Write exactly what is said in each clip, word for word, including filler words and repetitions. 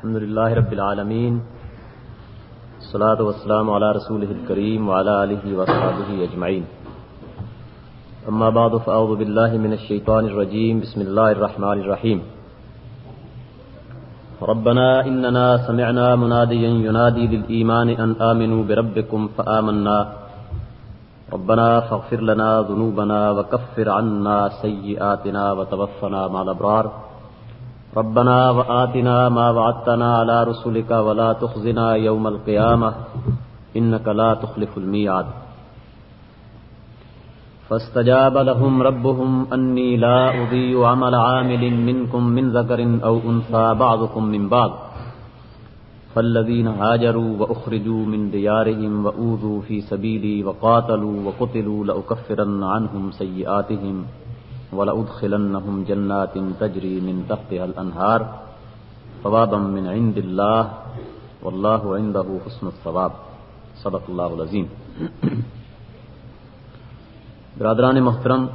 الحمد للہ رب العالمین الصلاۃ والسلام علی رسولہ الکریم وعلی آلہ وصحبہ اجمعین اما بعد فاعوذ باللہ من الشیطان الرجیم بسم اللہ الرحمن الرحیم ربنا اننا سمعنا منادیا ینادی للایمان ان آمنوا بربکم فآمنا ربنا فاغفر لنا ذنوبنا وکفر عنا سیئاتنا وتوفنا مع الابرار ربنا وآتنا ما وعدتنا على رسلك ولا تخزنا يوم القيامة إنك لا تخلف الميعاد فاستجاب لهم ربهم أني لا أضيع عمل عامل منكم من ذكر أو أنثى بعضكم من بعض فالذين هاجروا وأخرجوا من ديارهم وأوذوا في سبيلي وقاتلوا وقتلوا لأكفرن عنهم سيئاتهم وَلَأُدْخِلَنَّهُمْ جَنَّاتٍ تَجْرِي مِنْ تَحْتِهَا الْأَنْهَارُ ثَوَابًا مِنْ عِنْدِ اللَّهِ وَاللَّهُ عِنْدَهُ حُسْنُ الثَّوَابِ صدق اللہ العظیم۔ برادران محترم،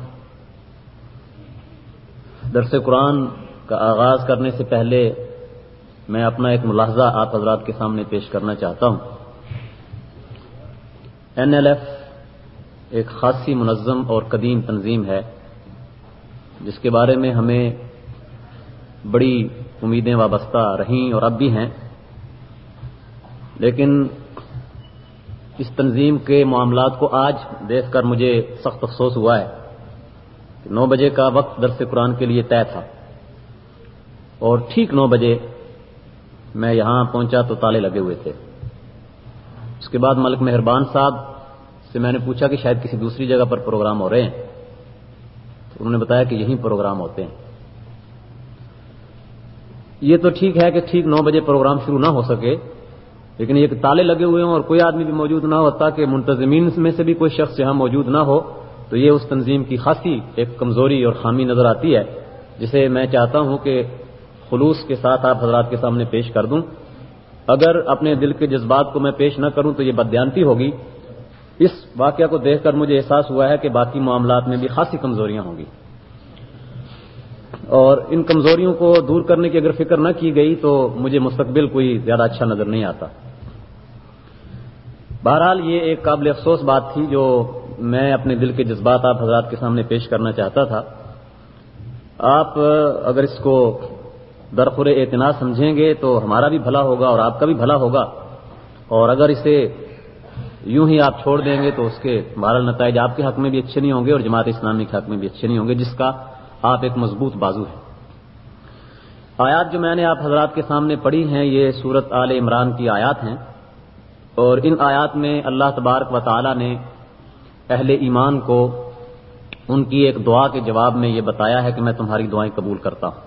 درس قرآن کا آغاز کرنے سے پہلے میں اپنا ایک ملاحظہ آپ حضرات کے سامنے پیش کرنا چاہتا ہوں۔ این ایل ایف ایک خاصی منظم اور قدیم تنظیم ہے جس کے بارے میں ہمیں بڑی امیدیں وابستہ رہیں اور اب بھی ہیں، لیکن اس تنظیم کے معاملات کو آج دیکھ کر مجھے سخت افسوس ہوا ہے کہ نو بجے کا وقت درس قرآن کے لیے طے تھا اور ٹھیک نو بجے میں یہاں پہنچا تو تالے لگے ہوئے تھے۔ اس کے بعد ملک مہربان صاحب سے میں نے پوچھا کہ شاید کسی دوسری جگہ پر پروگرام ہو رہے ہیں، انہوں نے بتایا کہ یہیں پروگرام ہوتے ہیں۔ یہ تو ٹھیک ہے کہ ٹھیک نو بجے پروگرام شروع نہ ہو سکے، لیکن یہ کہ تالے لگے ہوئے ہوں اور کوئی آدمی بھی موجود نہ ہوتا کہ منتظمین میں سے بھی کوئی شخص یہاں موجود نہ ہو، تو یہ اس تنظیم کی خاصی ایک کمزوری اور خامی نظر آتی ہے، جسے میں چاہتا ہوں کہ خلوص کے ساتھ آپ حضرات کے سامنے پیش کر دوں۔ اگر اپنے دل کے جذبات کو میں پیش نہ کروں تو یہ بددیانتی ہوگی۔ اس واقعہ کو دیکھ کر مجھے احساس ہوا ہے کہ باقی معاملات میں بھی خاصی کمزوریاں ہوں گی، اور ان کمزوریوں کو دور کرنے کی اگر فکر نہ کی گئی تو مجھے مستقبل کوئی زیادہ اچھا نظر نہیں آتا۔ بہرحال یہ ایک قابل افسوس بات تھی جو میں اپنے دل کے جذبات آپ حضرات کے سامنے پیش کرنا چاہتا تھا۔ آپ اگر اس کو درخور اعتنا سمجھیں گے تو ہمارا بھی بھلا ہوگا اور آپ کا بھی بھلا ہوگا، اور اگر اسے یوں ہی آپ چھوڑ دیں گے تو اس کے بہرحال نتائج آپ کے حق میں بھی اچھے نہیں ہوں گے اور جماعت اسلامی کے حق میں بھی اچھے نہیں ہوں گے، جس کا آپ ایک مضبوط بازو ہے۔ آیات جو میں نے آپ حضرات کے سامنے پڑھی ہیں یہ سورۃ آل عمران کی آیات ہیں، اور ان آیات میں اللہ تبارک و تعالی نے اہل ایمان کو ان کی ایک دعا کے جواب میں یہ بتایا ہے کہ میں تمہاری دعائیں قبول کرتا ہوں۔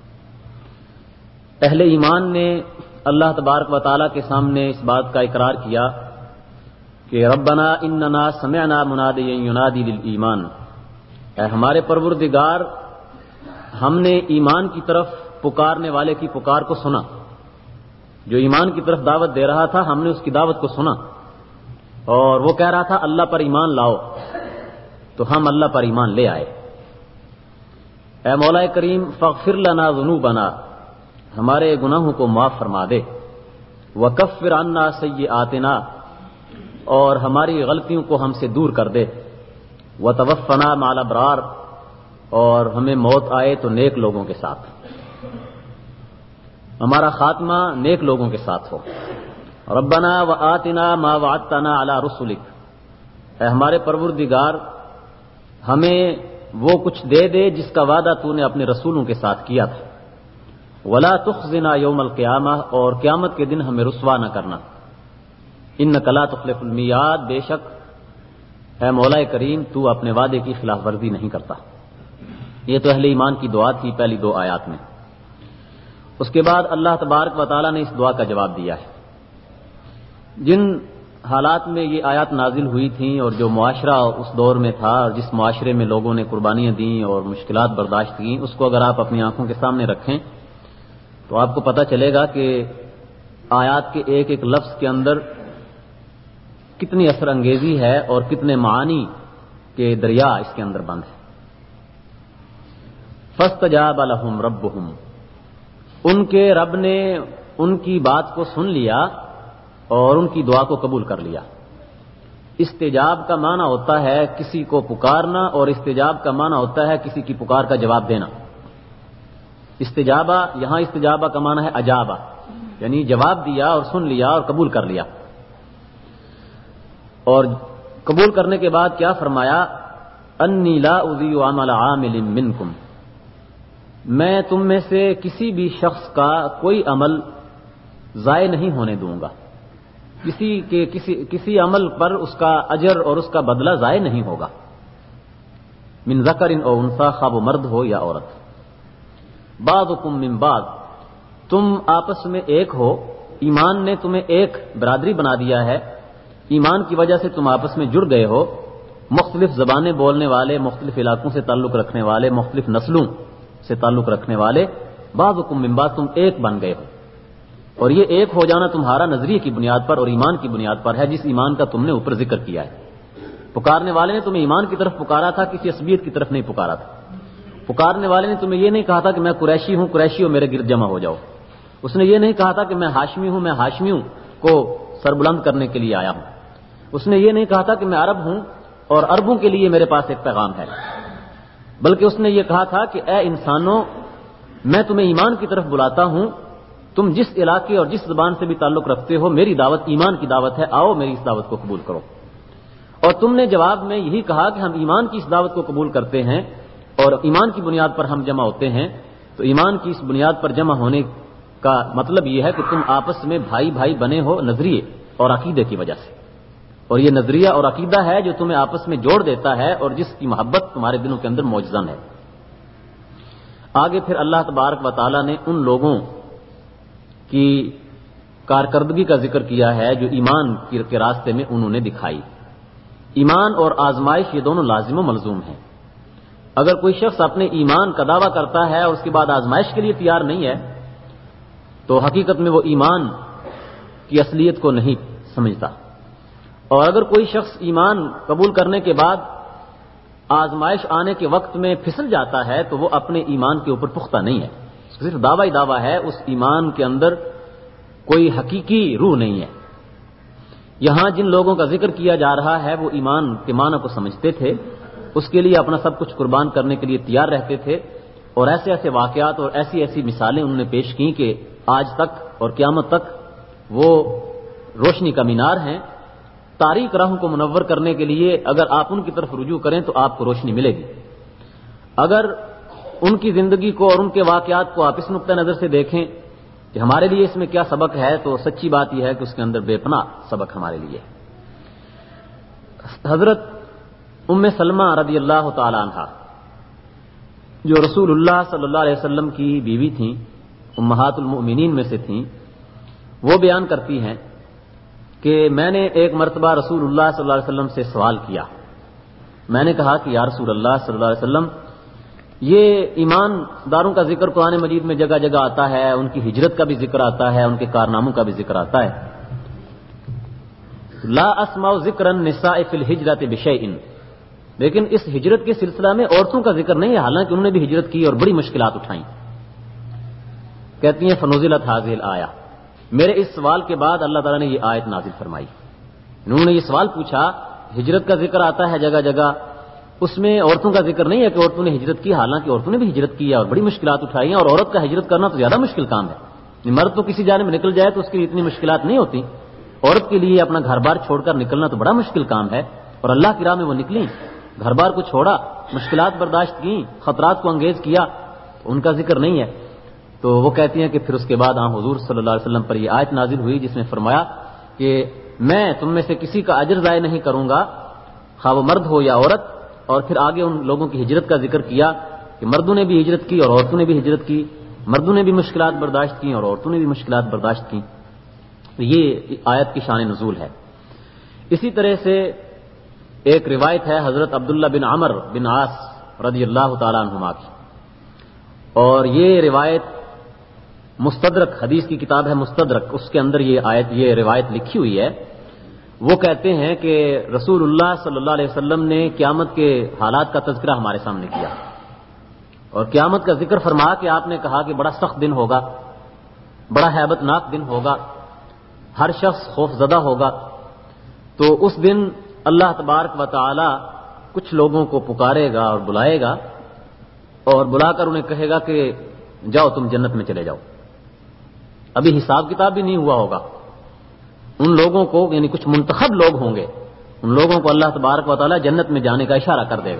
اہل ایمان نے اللہ تبارک و تعالی کے سامنے اس بات کا اقرار کیا کہ ربنا اننا سمعنا منادیا ینادی للایمان، اے ہمارے پروردگار ہم نے ایمان کی طرف پکارنے والے کی پکار کو سنا، جو ایمان کی طرف دعوت دے رہا تھا ہم نے اس کی دعوت کو سنا، اور وہ کہہ رہا تھا اللہ پر ایمان لاؤ، تو ہم اللہ پر ایمان لے آئے۔ اے مولا کریم فاغفر لنا ذنوبنا، ہمارے گناہوں کو معاف فرما دے، وکفر عنا سیئاتنا، اور ہماری غلطیوں کو ہم سے دور کر دے، وتوفنا مع الابرار، اور ہمیں موت آئے تو نیک لوگوں کے ساتھ، ہمارا خاتمہ نیک لوگوں کے ساتھ ہو۔ ربنا وآتنا ما وعدتنا علی رسلک، اے ہمارے پروردگار ہمیں وہ کچھ دے دے جس کا وعدہ تو نے اپنے رسولوں کے ساتھ کیا تھا، ولا تخزنا یوم القیامہ، اور قیامت کے دن ہمیں رسوا نہ کرنا، انک لا تخلف المیعاد، بے شک اے مولا کریم تو اپنے وعدے کی خلاف ورزی نہیں کرتا۔ یہ تو اہل ایمان کی دعا تھی پہلی دو آیات میں۔ اس کے بعد اللہ تبارک و تعالیٰ نے اس دعا کا جواب دیا ہے۔ جن حالات میں یہ آیات نازل ہوئی تھیں اور جو معاشرہ اس دور میں تھا، جس معاشرے میں لوگوں نے قربانیاں دیں اور مشکلات برداشت کیں، اس کو اگر آپ اپنی آنکھوں کے سامنے رکھیں تو آپ کو پتہ چلے گا کہ آیات کے ایک ایک لفظ کے اندر کتنی اثر انگیزی ہے اور کتنے معانی کے دریا اس کے اندر بند ہے۔ فاستجاب لهم ربهم، ان کے رب نے ان کی بات کو سن لیا اور ان کی دعا کو قبول کر لیا۔ استجاب کا معنی ہوتا ہے کسی کو پکارنا، اور استجاب کا معنی ہوتا ہے کسی کی پکار کا جواب دینا۔ استجابہ، یہاں استجابہ کا معنی ہے اجابہ، یعنی جواب دیا اور سن لیا اور قبول کر لیا۔ اور قبول کرنے کے بعد کیا فرمایا؟ انی لا اضیع عمل عامل منکم، میں تم میں سے کسی بھی شخص کا کوئی عمل ضائع نہیں ہونے دوں گا، کسی کے کسی کسی عمل پر اس کا اجر اور اس کا بدلہ ضائع نہیں ہوگا۔ من ذکر او انثی، خواہ وہ مرد ہو یا عورت۔ بعضکم من بعض، تم آپس میں ایک ہو، ایمان نے تمہیں ایک برادری بنا دیا ہے، ایمان کی وجہ سے تم آپس میں جڑ گئے ہو، مختلف زبانیں بولنے والے، مختلف علاقوں سے تعلق رکھنے والے، مختلف نسلوں سے تعلق رکھنے والے، بعضکم من بعض، تم ایک بن گئے ہو۔ اور یہ ایک ہو جانا تمہارا نظریے کی بنیاد پر اور ایمان کی بنیاد پر ہے، جس ایمان کا تم نے اوپر ذکر کیا ہے۔ پکارنے والے نے تمہیں ایمان کی طرف پکارا تھا، کسی عصبیت کی طرف نہیں پکارا تھا۔ پکارنے والے نے تمہیں یہ نہیں کہا تھا کہ میں قریشی ہوں، قریشی ہو میرے گرد جمع ہو جاؤ۔ اس نے یہ نہیں کہا تھا کہ میں ہاشمی ہوں، میں ہاشمیوں کو سربلند کرنے کے لیے آیا ہوں۔ اس نے یہ نہیں کہا تھا کہ میں عرب ہوں اور عربوں کے لیے میرے پاس ایک پیغام ہے، بلکہ اس نے یہ کہا تھا کہ اے انسانوں، میں تمہیں ایمان کی طرف بلاتا ہوں، تم جس علاقے اور جس زبان سے بھی تعلق رکھتے ہو، میری دعوت ایمان کی دعوت ہے، آؤ میری اس دعوت کو قبول کرو۔ اور تم نے جواب میں یہی کہا کہ ہم ایمان کی اس دعوت کو قبول کرتے ہیں اور ایمان کی بنیاد پر ہم جمع ہوتے ہیں۔ تو ایمان کی اس بنیاد پر جمع ہونے کا مطلب یہ ہے کہ تم آپس میں بھائی بھائی بنے ہو نظریے اور عقیدے کی وجہ سے، اور یہ نظریہ اور عقیدہ ہے جو تمہیں آپس میں جوڑ دیتا ہے اور جس کی محبت تمہارے دلوں کے اندر موجزن ہے۔ آگے پھر اللہ تبارک و تعالی نے ان لوگوں کی کارکردگی کا ذکر کیا ہے جو ایمان کے راستے میں انہوں نے دکھائی۔ ایمان اور آزمائش یہ دونوں لازم و ملزوم ہیں۔ اگر کوئی شخص اپنے ایمان کا دعویٰ کرتا ہے اور اس کے بعد آزمائش کے لیے تیار نہیں ہے تو حقیقت میں وہ ایمان کی اصلیت کو نہیں سمجھتا، اور اگر کوئی شخص ایمان قبول کرنے کے بعد آزمائش آنے کے وقت میں پھسل جاتا ہے تو وہ اپنے ایمان کے اوپر پختہ نہیں ہے، صرف دعویٰ ہی دعویٰ ہے، اس ایمان کے اندر کوئی حقیقی روح نہیں ہے۔ یہاں جن لوگوں کا ذکر کیا جا رہا ہے وہ ایمان کے معنی کو سمجھتے تھے، اس کے لیے اپنا سب کچھ قربان کرنے کے لیے تیار رہتے تھے، اور ایسے ایسے واقعات اور ایسی ایسی مثالیں انہوں نے پیش کی کہ آج تک اور قیامت تک وہ روشنی کا مینار ہیں۔ تاریک راہوں کو منور کرنے کے لیے اگر آپ ان کی طرف رجوع کریں تو آپ کو روشنی ملے گی۔ اگر ان کی زندگی کو اور ان کے واقعات کو آپ اس نقطہ نظر سے دیکھیں کہ ہمارے لیے اس میں کیا سبق ہے، تو سچی بات یہ ہے کہ اس کے اندر بے پناہ سبق ہمارے لیے۔ حضرت ام سلمہ رضی اللہ تعالی عنہا جو رسول اللہ صلی اللہ علیہ وسلم کی بیوی تھیں، امہات المؤمنین میں سے تھیں، وہ بیان کرتی ہیں کہ میں نے ایک مرتبہ رسول اللہ صلی اللہ علیہ وسلم سے سوال کیا۔ میں نے کہا کہ یا رسول اللہ صلی اللہ علیہ وسلم، یہ ایمان داروں کا ذکر قرآن مجید میں جگہ جگہ آتا ہے، ان کی ہجرت کا بھی ذکر آتا ہے، ان کے کارناموں کا بھی ذکر آتا ہے، لا اسمع ذکر النساء فی الہجرۃ بشیء، لیکن اس ہجرت کے سلسلہ میں عورتوں کا ذکر نہیں ہے، حالانکہ انہوں نے بھی ہجرت کی اور بڑی مشکلات اٹھائیں۔ کہتی ہیں فنزلت هذه الآیہ، میرے اس سوال کے بعد اللہ تعالیٰ نے یہ آیت نازل فرمائی۔ انہوں نے یہ سوال پوچھا، ہجرت کا ذکر آتا ہے جگہ جگہ، اس میں عورتوں کا ذکر نہیں ہے کہ عورتوں نے ہجرت کی، حالانکہ عورتوں نے بھی ہجرت کی اور بڑی مشکلات اٹھائی ہیں، اور عورت کا ہجرت کرنا تو زیادہ مشکل کام ہے۔ مرد تو کسی جانب نکل جائے تو اس کی اتنی مشکلات نہیں ہوتی، عورت کے لیے اپنا گھر بار چھوڑ کر نکلنا تو بڑا مشکل کام ہے، اور اللہ کی راہ میں وہ نکلی، گھر بار کو چھوڑا، مشکلات برداشت کی، خطرات کو انگیز کیا، تو ان کا ذکر نہیں ہے۔ تو وہ کہتی ہیں کہ پھر اس کے بعد ہاں حضور صلی اللہ علیہ وسلم پر یہ آیت نازل ہوئی جس میں فرمایا کہ میں تم میں سے کسی کا اجر ضائع نہیں کروں گا، خواہ وہ مرد ہو یا عورت، اور پھر آگے ان لوگوں کی ہجرت کا ذکر کیا کہ مردوں نے بھی ہجرت کی اور عورتوں نے بھی ہجرت کی، مردوں نے بھی مشکلات برداشت کی اور عورتوں نے بھی مشکلات برداشت کی۔ یہ آیت کی شان نزول ہے۔ اسی طرح سے ایک روایت ہے حضرت عبداللہ بن عمر بن عاص رضی اللہ تعالی عنہما کی، اور یہ روایت مستدرک حدیث کی کتاب ہے مستدرک، اس کے اندر یہ آیت یہ روایت لکھی ہوئی ہے۔ وہ کہتے ہیں کہ رسول اللہ صلی اللہ علیہ وسلم نے قیامت کے حالات کا تذکرہ ہمارے سامنے کیا اور قیامت کا ذکر فرما کہ آپ نے کہا کہ بڑا سخت دن ہوگا، بڑا ہیبت ناک دن ہوگا، ہر شخص خوف زدہ ہوگا. تو اس دن اللہ تبارک و تعالی کچھ لوگوں کو پکارے گا اور بلائے گا اور بلا کر انہیں کہے گا کہ جاؤ تم جنت میں چلے جاؤ. ابھی حساب کتاب بھی نہیں ہوا ہوگا. ان لوگوں کو یعنی کچھ منتخب لوگ ہوں گے، ان لوگوں کو اللہ تبارک و تعالی جنت میں جانے کا اشارہ کر دے گا.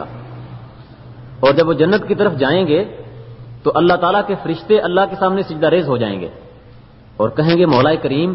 اور جب وہ جنت کی طرف جائیں گے تو اللہ تعالیٰ کے فرشتے اللہ کے سامنے سجدہ ریز ہو جائیں گے اور کہیں گے مولا کریم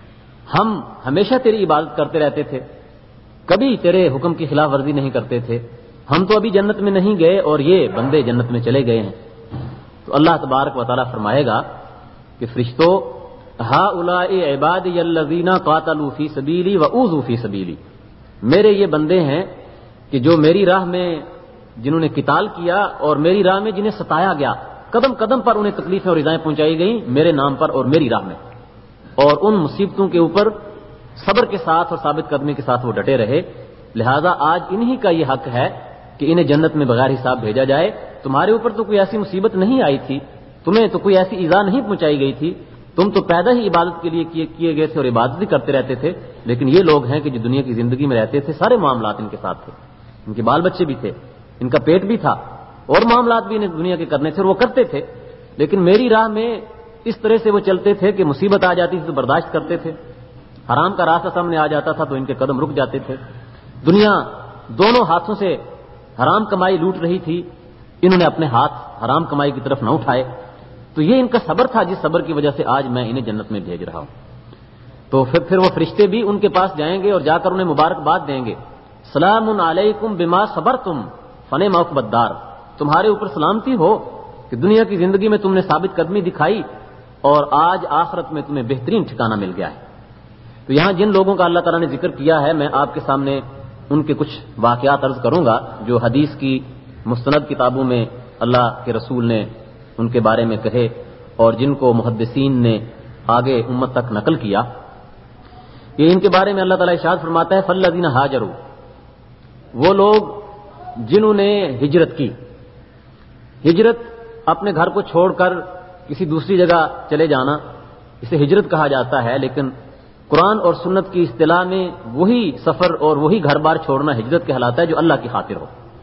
ہم ہمیشہ تیری عبادت کرتے رہتے تھے، کبھی تیرے حکم کی خلاف ورزی نہیں کرتے تھے، ہم تو ابھی جنت میں نہیں گئے اور یہ بندے جنت میں چلے گئے ہیں. تو اللہ تبارک و تعالیٰ فرمائے گا کہ فرشتوں ہؤلاء عبادی الذین قاتلوا فی سبیلی واوذوا فی سبیلی، میرے یہ بندے ہیں کہ جو میری راہ میں جنہوں نے قتال کیا اور میری راہ میں جنہیں ستایا گیا، قدم قدم پر انہیں تکلیفیں اور ایذائیں پہنچائی گئیں میرے نام پر اور میری راہ میں، اور ان مصیبتوں کے اوپر صبر کے ساتھ اور ثابت قدمی کے ساتھ وہ ڈٹے رہے. لہذا آج انہی کا یہ حق ہے کہ انہیں جنت میں بغیر حساب بھیجا جائے. تمہارے اوپر تو کوئی ایسی مصیبت نہیں آئی تھی، تمہیں تو کوئی ایسی ایذا نہیں پہنچائی گئی تھی، تم تو پیدا ہی عبادت کے لیے کیے گئے تھے اور عبادت بھی کرتے رہتے تھے. لیکن یہ لوگ ہیں کہ جو دنیا کی زندگی میں رہتے تھے سارے معاملات ان کے ساتھ تھے، ان کے بال بچے بھی تھے، ان کا پیٹ بھی تھا اور معاملات بھی انہیں دنیا کے کرنے تھے اور وہ کرتے تھے. لیکن میری راہ میں اس طرح سے وہ چلتے تھے کہ مصیبت آ جاتی تھی تو برداشت کرتے تھے، حرام کا راستہ سامنے آ جاتا تھا تو ان کے قدم رک جاتے تھے. دنیا دونوں ہاتھوں سے حرام کمائی لوٹ رہی تھی، انہوں نے اپنے ہاتھ حرام کمائی کی طرف نہ اٹھائے. تو یہ ان کا صبر تھا جس صبر کی وجہ سے آج میں انہیں جنت میں بھیج رہا ہوں. تو پھر پھر وہ فرشتے بھی ان کے پاس جائیں گے اور جا کر انہیں مبارکباد دیں گے. سلام علیکم بما صبرتم فنعم عقبی الدار، تمہارے اوپر سلامتی ہو کہ دنیا کی زندگی میں تم نے ثابت قدمی دکھائی اور آج آخرت میں تمہیں بہترین ٹھکانہ مل گیا ہے. تو یہاں جن لوگوں کا اللہ تعالیٰ نے ذکر کیا ہے میں آپ کے سامنے ان کے کچھ واقعات عرض کروں گا جو حدیث کی مستند کتابوں میں اللہ کے رسول نے ان کے بارے میں کہے اور جن کو محدثین نے آگے امت تک نقل کیا. یہ ان کے بارے میں اللہ تعالیٰ ارشاد فرماتا ہے فالذین ہاجروا، وہ لوگ جنہوں نے ہجرت کی. ہجرت اپنے گھر کو چھوڑ کر کسی دوسری جگہ چلے جانا، اسے ہجرت کہا جاتا ہے. لیکن قرآن اور سنت کی اصطلاح میں وہی سفر اور وہی گھر بار چھوڑنا ہجرت کہلاتا ہے جو اللہ کی خاطر ہو.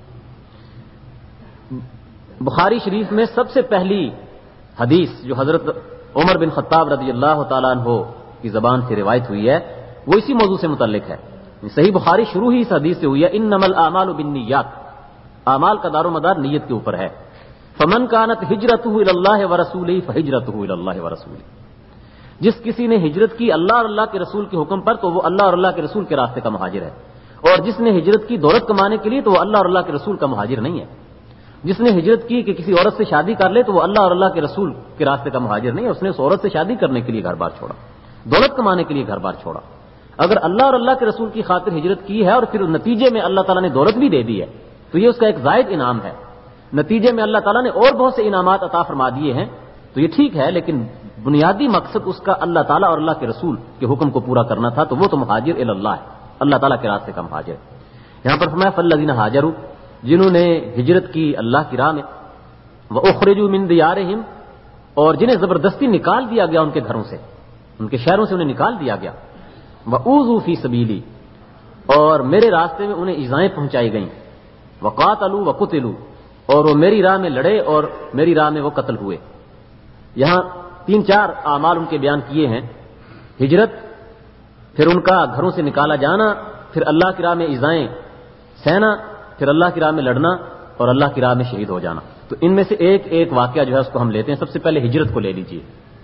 بخاری شریف میں سب سے پہلی حدیث جو حضرت عمر بن خطاب رضی اللہ تعالیٰ عنہ کی زبان سے روایت ہوئی ہے وہ اسی موضوع سے متعلق ہے. صحیح بخاری شروع ہی اس حدیث سے ہوئی ہے انما الاعمال بالنیات، اعمال کا دار و مدار نیت کے اوپر ہے. فمن كانت هجرته الى الله ورسوله فهجرته الى الله ورسوله، جس کسی نے ہجرت کی اللہ اور اللہ کے رسول کے حکم پر تو وہ اللہ اور اللہ کے رسول کے راستے کا مہاجر ہے. اور جس نے ہجرت کی دولت کمانے کے لیے تو وہ اللہ اور اللہ کے رسول کا مہاجر نہیں ہے. جس نے ہجرت کی کہ کسی عورت سے شادی کر لے تو وہ اللہ اور اللہ کے رسول کے راستے کا مہاجر نہیں ہے. اس نے اس عورت سے شادی کرنے کے لیے گھر بار چھوڑا، دولت کمانے کے لیے گھر بار چھوڑا. اگر اللہ اور اللہ کے رسول کی خاطر ہجرت کی ہے اور پھر نتیجے میں اللہ تعالیٰ نے دولت بھی دے دی ہے تو یہ اس کا ایک زائد انعام ہے. نتیجے میں اللہ تعالیٰ نے اور بہت سے انعامات عطا فرما دیے ہیں تو یہ ٹھیک ہے، لیکن بنیادی مقصد اس کا اللہ تعالیٰ اور اللہ کے رسول کے حکم کو پورا کرنا تھا تو وہ تو مہاجر الی اللہ ہے، اللہ تعالیٰ کے راستے کا مہاجر. یہاں پر فرمایا فالذین ہاجروا، جنہوں نے ہجرت کی اللہ کی راہ میں، واخرجوا من دیارہم، اور جنہیں زبردستی نکال دیا گیا ان کے گھروں سے، ان کے شہروں سے انہیں نکال دیا گیا. واوذوا فی سبیلی، اور میرے راستے میں انہیں ایذائیں پہنچائی گئیں. وقاتلوا وقتلوا، اور وہ میری راہ میں لڑے اور میری راہ میں وہ قتل ہوئے. یہاں تین چار اعمال ان کے بیان کیے ہیں، ہجرت، پھر ان کا گھروں سے نکالا جانا، پھر اللہ کی راہ میں ایذائیں سہنا، پھر اللہ کی راہ میں لڑنا اور اللہ کی راہ میں شہید ہو جانا. تو ان میں سے ایک ایک واقعہ جو ہے اس کو ہم لیتے ہیں. سب سے پہلے ہجرت کو لے لیجیے.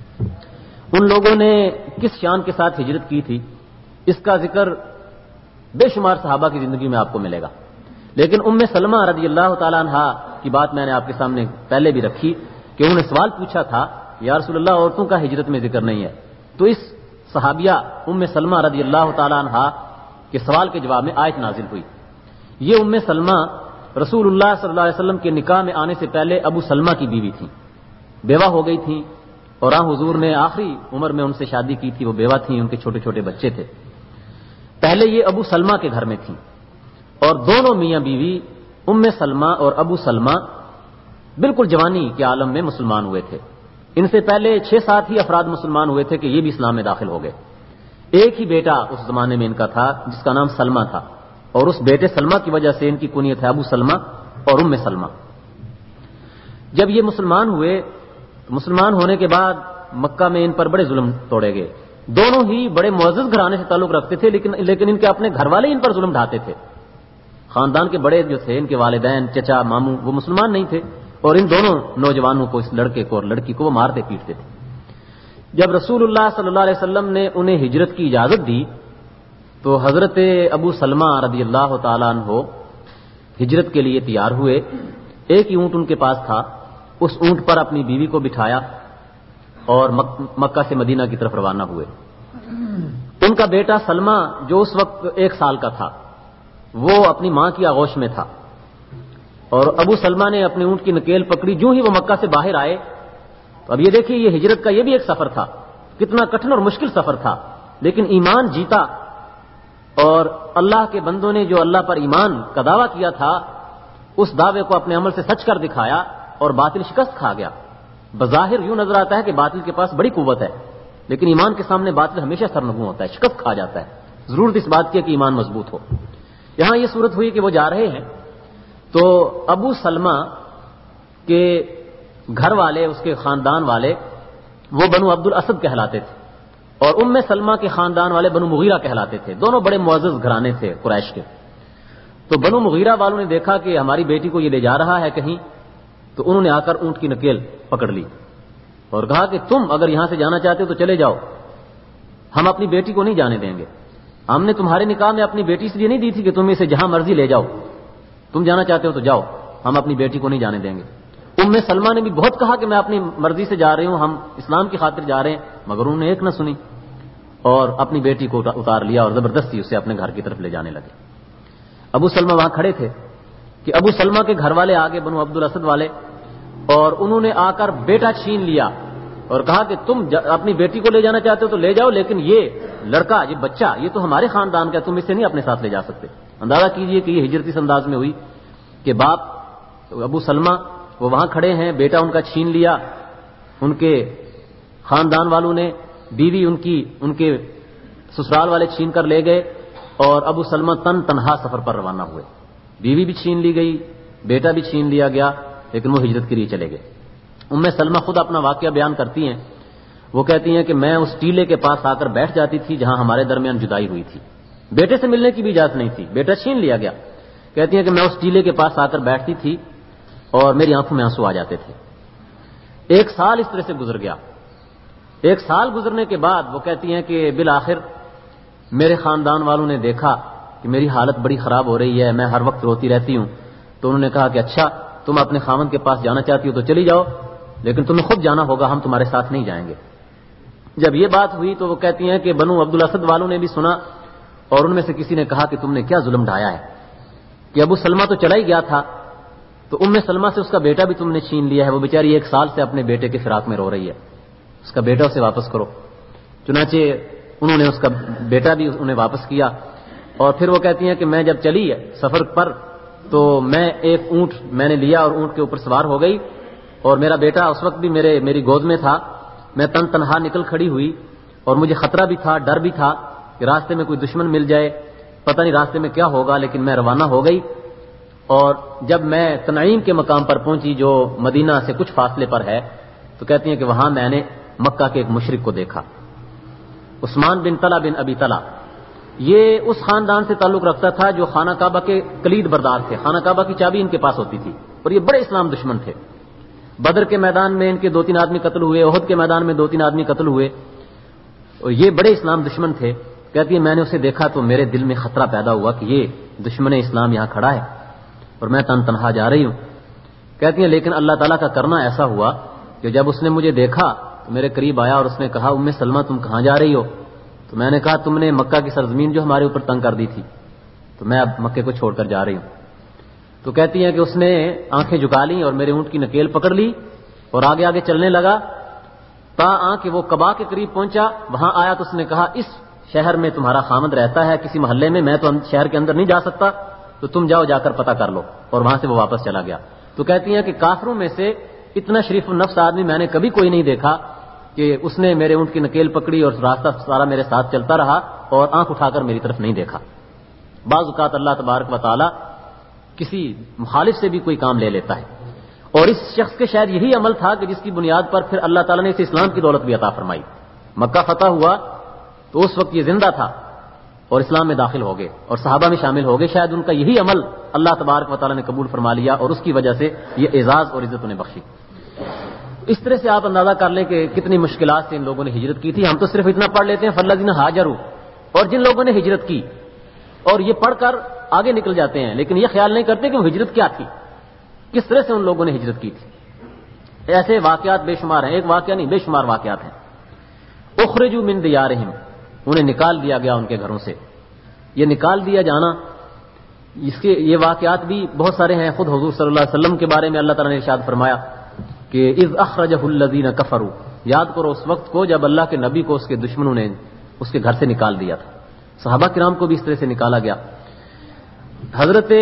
ان لوگوں نے کس شان کے ساتھ ہجرت کی تھی اس کا ذکر بے شمار صحابہ کی زندگی میں آپ کو ملے گا. لیکن ام سلمہ رضی اللہ تعالیٰ عنہ کی بات میں نے آپ کے سامنے پہلے بھی رکھی کہ انہوں نے سوال پوچھا تھا یا رسول اللہ عورتوں کا ہجرت میں ذکر نہیں ہے. تو اس صحابیہ ام سلمہ رضی اللہ تعالیٰ عنہ کے سوال کے جواب میں آیت نازل ہوئی. یہ ام سلمہ رسول اللہ صلی اللہ علیہ وسلم کے نکاح میں آنے سے پہلے ابو سلمہ کی بیوی تھیں، بیوہ ہو گئی تھیں اور آن حضور نے آخری عمر میں ان سے شادی کی تھی. وہ بیوہ تھیں، ان کے چھوٹے چھوٹے بچے تھے. پہلے یہ ابو سلمہ کے گھر میں تھیں اور دونوں میاں بیوی ام سلمہ اور ابو سلمہ بالکل جوانی کے عالم میں مسلمان ہوئے تھے. ان سے پہلے چھ سات ہی افراد مسلمان ہوئے تھے کہ یہ بھی اسلام میں داخل ہو گئے. ایک ہی بیٹا اس زمانے میں ان کا تھا جس کا نام سلمہ تھا، اور اس بیٹے سلمہ کی وجہ سے ان کی کنیت ہے ابو سلمہ اور ام سلمہ. جب یہ مسلمان ہوئے، مسلمان ہونے کے بعد مکہ میں ان پر بڑے ظلم توڑے گئے. دونوں ہی بڑے معزز گھرانے سے تعلق رکھتے تھے، لیکن لیکن ان کے اپنے گھر والے ان پر ظلم ڈھاتے تھے. خاندان کے بڑے جو تھے، ان کے والدین، چچا، ماموں، وہ مسلمان نہیں تھے، اور ان دونوں نوجوانوں کو، اس لڑکے کو اور لڑکی کو، وہ مارتے پیٹتے تھے. جب رسول اللہ صلی اللہ علیہ وسلم نے انہیں ہجرت کی اجازت دی تو حضرت ابو سلمہ رضی اللہ تعالیٰ عنہ ہجرت کے لیے تیار ہوئے. ایک ہی اونٹ ان کے پاس تھا، اس اونٹ پر اپنی بیوی کو بٹھایا اور مکہ سے مدینہ کی طرف روانہ ہوئے. ان کا بیٹا سلمہ جو اس وقت ایک سال کا تھا، وہ اپنی ماں کی آغوش میں تھا، اور ابو سلمہ نے اپنے اونٹ کی نکیل پکڑی. جو ہی وہ مکہ سے باہر آئے، تو اب یہ دیکھیے یہ ہجرت کا یہ بھی ایک سفر تھا، کتنا کٹھن اور مشکل سفر تھا، لیکن ایمان جیتا، اور اللہ کے بندوں نے جو اللہ پر ایمان کا دعویٰ کیا تھا اس دعوے کو اپنے عمل سے سچ کر دکھایا، اور باطل شکست کھا گیا. بظاہر یوں نظر آتا ہے کہ باطل کے پاس بڑی قوت ہے، لیکن ایمان کے سامنے باطل ہمیشہ سرنگوں ہوتا ہے، شکست کھا جاتا ہے. ضرورت اس بات کی ہے کہ ایمان مضبوط ہو. یہاں یہ صورت ہوئی کہ وہ جا رہے ہیں تو ابو سلمہ کے گھر والے، اس کے خاندان والے، وہ بنو عبد الاسد کہلاتے تھے، اور ام سلمہ کے خاندان والے بنو مغیرہ کہلاتے تھے. دونوں بڑے معزز گھرانے تھے قریش کے. تو بنو مغیرہ والوں نے دیکھا کہ ہماری بیٹی کو یہ لے جا رہا ہے کہیں، تو انہوں نے آ کر اونٹ کی نکیل پکڑ لی اور کہا کہ تم اگر یہاں سے جانا چاہتے ہو تو چلے جاؤ، ہم اپنی بیٹی کو نہیں جانے دیں گے. ہم نے تمہارے نکاح میں اپنی بیٹی اس لیے نہیں دی تھی کہ تم اسے جہاں مرضی لے جاؤ، تم جانا چاہتے ہو تو جاؤ، ہم اپنی بیٹی کو نہیں جانے دیں گے. ام سلمہ نے بھی بہت کہا کہ میں اپنی مرضی سے جا رہی ہوں، ہم اسلام کی خاطر جا رہے ہیں، مگر انہوں نے ایک نہ سنی اور اپنی بیٹی کو اتار لیا اور زبردستی اسے اپنے گھر کی طرف لے جانے لگے. ابو سلمہ وہاں کھڑے تھے کہ ابو سلمہ کے گھر والے آگے بنو عبد الاسد والے، اور انہوں نے آ کر بیٹا چھین لیا اور کہا کہ تم اپنی بیٹی کو لے جانا چاہتے ہو تو لے جاؤ، لیکن یہ لڑکا، یہ بچہ، یہ تو ہمارے خاندان کا، تم اسے نہیں اپنے ساتھ لے جا سکتے. اندازہ کیجئے کہ یہ ہجرت اس انداز میں ہوئی کہ باپ ابو سلمہ وہ وہاں کھڑے ہیں، بیٹا ان کا چھین لیا ان کے خاندان والوں نے، بیوی ان کی ان کے سسرال والے چھین کر لے گئے، اور ابو سلمہ تن تنہا سفر پر روانہ ہوئے. بیوی بھی چھین لی گئی، بیٹا بھی چھین لیا گیا، لیکن وہ ہجرت کے لیے چلے گئے. ام سلمہ خود اپنا واقعہ بیان کرتی ہیں. وہ کہتی ہیں کہ میں اس ٹیلے کے پاس آ کر بیٹھ جاتی تھی جہاں ہمارے درمیان جدائی ہوئی تھی. بیٹے سے ملنے کی بھی اجازت نہیں تھی، بیٹا چھین لیا گیا. کہتی ہیں کہ میں اس ٹیلے کے پاس آ کر بیٹھتی تھی اور میری آنکھوں میں آنسو آ جاتے تھے. ایک سال اس طرح سے گزر گیا. ایک سال گزرنے کے بعد وہ کہتی ہیں کہ بالآخر میرے خاندان والوں نے دیکھا کہ میری حالت بڑی خراب ہو رہی ہے، میں ہر وقت روتی رہتی ہوں، تو انہوں نے کہا کہ اچھا تم اپنے خاوند کے پاس جانا چاہتی ہو تو چلی جاؤ، لیکن تمہیں خود جانا ہوگا، ہم تمہارے ساتھ نہیں جائیں گے. جب یہ بات ہوئی تو وہ کہتی ہیں کہ بنو عبد الاسد والوں نے بھی سنا، اور ان میں سے کسی نے کہا کہ تم نے کیا ظلم ڈھایا ہے کہ ابو سلمہ تو چلا ہی گیا تھا، تو ام سلمہ سے اس کا بیٹا بھی تم نے چھین لیا ہے، وہ بیچاری ایک سال سے اپنے بیٹے کے فراق میں رو رہی ہے، اس کا بیٹا اسے واپس کرو. چنانچہ انہوں نے اس کا بیٹا بھی انہیں واپس کیا. اور پھر وہ کہتی ہیں کہ میں جب چلی سفر پر تو میں ایک اونٹ میں نے لیا اور اونٹ کے اوپر سوار ہو گئی، اور میرا بیٹا اس وقت بھی میرے میری گود میں تھا. میں تن تنہا نکل کھڑی ہوئی اور مجھے خطرہ بھی تھا، ڈر بھی تھا کہ راستے میں کوئی دشمن مل جائے، پتہ نہیں راستے میں کیا ہوگا، لیکن میں روانہ ہو گئی. اور جب میں تنعیم کے مقام پر پہنچی جو مدینہ سے کچھ فاصلے پر ہے، تو کہتی ہیں کہ وہاں میں نے مکہ کے ایک مشرک کو دیکھا، عثمان بن طلحہ بن ابی طلحہ. یہ اس خاندان سے تعلق رکھتا تھا جو خانہ کعبہ کے کلید بردار تھے، خانہ کعبہ کی چابی ان کے پاس ہوتی تھی، اور یہ بڑے اسلام دشمن تھے. بدر کے میدان میں ان کے دو تین آدمی قتل ہوئے، احد کے میدان میں دو تین آدمی قتل ہوئے، اور یہ بڑے اسلام دشمن تھے. کہتی ہے میں نے اسے دیکھا تو میرے دل میں خطرہ پیدا ہوا کہ یہ دشمن اسلام یہاں کھڑا ہے اور میں تن تنہا جا رہی ہوں. کہتی ہیں لیکن اللہ تعالیٰ کا کرنا ایسا ہوا کہ جب اس نے مجھے دیکھا تو میرے قریب آیا اور اس نے کہا ام سلمہ تم کہاں جا رہی ہو؟ تو میں نے کہا تم نے مکہ کی سرزمین جو ہمارے اوپر تنگ کر دی تھی تو میں اب مکے کو چھوڑ کر جا رہی ہوں. تو کہتی ہیں کہ اس نے آنکھیں جھکا لی اور میرے اونٹ کی نکیل پکڑ لی اور آگے آگے چلنے لگا تا آ کہ وہ قبا کے قریب پہنچا. وہاں آیا تو اس نے کہا اس شہر میں تمہارا خامد رہتا ہے کسی محلے میں، میں تو شہر کے اندر نہیں جا سکتا، تو تم جاؤ جا کر پتہ کر لو. اور وہاں سے وہ واپس چلا گیا. تو کہتی ہیں کہ کافروں میں سے اتنا شریف النفس آدمی میں نے کبھی کوئی نہیں دیکھا کہ اس نے میرے اونٹ کی نکیل پکڑی اور راستہ سارا میرے ساتھ چلتا رہا اور آنکھ اٹھا کر میری طرف نہیں دیکھا. بعض اوقات اللہ تبارک و تعالی کسی مخالف سے بھی کوئی کام لے لیتا ہے, اور اس شخص کے شاید یہی عمل تھا کہ جس کی بنیاد پر پھر اللہ تعالیٰ نے اسے اسلام کی دولت بھی عطا فرمائی. مکہ فتح ہوا تو اس وقت یہ زندہ تھا اور اسلام میں داخل ہو گئے اور صحابہ میں شامل ہو گئے. شاید ان کا یہی عمل اللہ تبارک و تعالیٰ نے قبول فرما لیا اور اس کی وجہ سے یہ اعزاز اور عزت انہیں بخشی. اس طرح سے آپ اندازہ کر لیں کہ کتنی مشکلات سے ان لوگوں نے ہجرت کی تھی. ہم تو صرف اتنا پڑھ لیتے ہیں فالذین ہاجروا, اور جن لوگوں نے ہجرت کی, اور یہ پڑھ کر آگے نکل جاتے ہیں لیکن یہ خیال نہیں کرتے کہ وہ ہجرت کیا تھی, کس طرح سے ان لوگوں نے ہجرت کی تھی. ایسے واقعات بے شمار ہیں, ایک واقعہ نہیں بے شمار واقعات ہیں. اخرجوا من دیارہم, انہیں نکال دیا گیا ان کے گھروں سے. یہ نکال دیا جانا, اس کے یہ واقعات بھی بہت سارے ہیں. خود حضور صلی اللہ علیہ وسلم کے بارے میں اللہ تعالیٰ نے ارشاد فرمایا کہ اذ اخرجہ الذین کفروا, یاد کرو اس وقت کو جب اللہ کے نبی کو اس کے دشمنوں نے اس کے گھر سے نکال دیا تھا. صحابہ کرام کو بھی اس طرح سے نکالا گیا. حضرت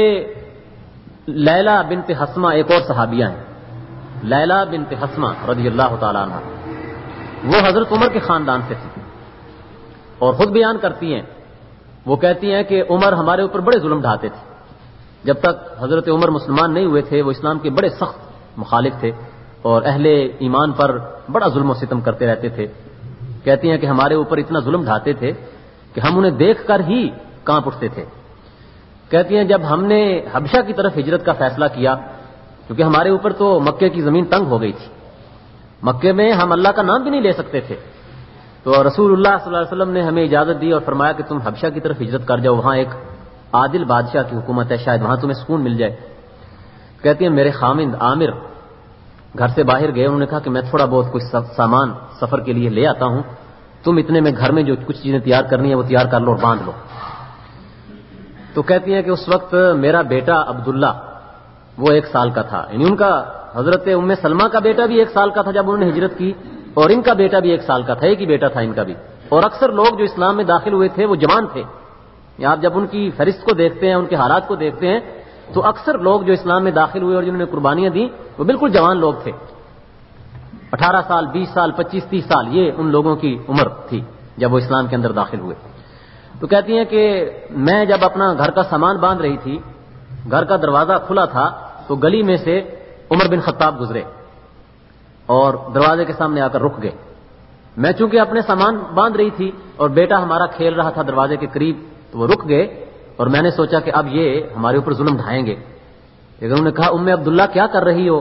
لیلہ بنت حسمہ ایک اور صحابیہ ہیں, لیلہ بنت حسمہ رضی اللہ تعالی عنہ, وہ حضرت عمر کے خاندان سے تھی اور خود بیان کرتی ہیں. وہ کہتی ہیں کہ عمر ہمارے اوپر بڑے ظلم ڈھاتے تھے. جب تک حضرت عمر مسلمان نہیں ہوئے تھے وہ اسلام کے بڑے سخت مخالف تھے اور اہل ایمان پر بڑا ظلم و ستم کرتے رہتے تھے. کہتی ہیں کہ ہمارے اوپر اتنا ظلم ڈھاتے تھے کہ ہم انہیں دیکھ کر ہی کانپ اٹھتے تھے. کہتی ہیں جب ہم نے حبشہ کی طرف ہجرت کا فیصلہ کیا, کیونکہ ہمارے اوپر تو مکے کی زمین تنگ ہو گئی تھی, مکے میں ہم اللہ کا نام بھی نہیں لے سکتے تھے, تو رسول اللہ صلی اللہ علیہ وسلم نے ہمیں اجازت دی اور فرمایا کہ تم حبشہ کی طرف ہجرت کر جاؤ, وہاں ایک عادل بادشاہ کی حکومت ہے, شاید وہاں تمہیں سکون مل جائے. کہتی ہیں میرے خامند عامر گھر سے باہر گئے, انہوں نے کہا کہ میں تھوڑا بہت کچھ سامان سفر کے لیے لے آتا ہوں, تم اتنے میں گھر میں جو کچھ چیزیں تیار کرنی ہے وہ تیار کر لو اور باندھ لو. تو کہتی ہیں کہ اس وقت میرا بیٹا عبداللہ وہ ایک سال کا تھا, یعنی ان کا حضرت ام سلمہ کا بیٹا بھی ایک سال کا تھا جب انہوں نے ہجرت کی, اور ان کا بیٹا بھی ایک سال کا تھا, ایک ہی بیٹا تھا ان کا بھی. اور اکثر لوگ جو اسلام میں داخل ہوئے تھے وہ جوان تھے. آپ جب ان کی فہرست کو دیکھتے ہیں, ان کے حالات کو دیکھتے ہیں, تو اکثر لوگ جو اسلام میں داخل ہوئے اور جنہوں نے قربانیاں دیں وہ بالکل جوان لوگ تھے. اٹھارہ سال, بیس سال, پچیس تیس سال, یہ ان لوگوں کی عمر تھی جب وہ اسلام کے اندر داخل ہوئے. تو کہتی ہیں کہ میں جب اپنا گھر کا سامان باندھ رہی تھی, گھر کا دروازہ کھلا تھا, تو گلی میں سے عمر بن خطاب گزرے اور دروازے کے سامنے آ کر رک گئے. میں چونکہ اپنے سامان باندھ رہی تھی اور بیٹا ہمارا کھیل رہا تھا دروازے کے قریب, تو وہ رک گئے اور میں نے سوچا کہ اب یہ ہمارے اوپر ظلم ڈھائیں گے. لیکن انہوں نے کہا ام عبداللہ کیا کر رہی ہو؟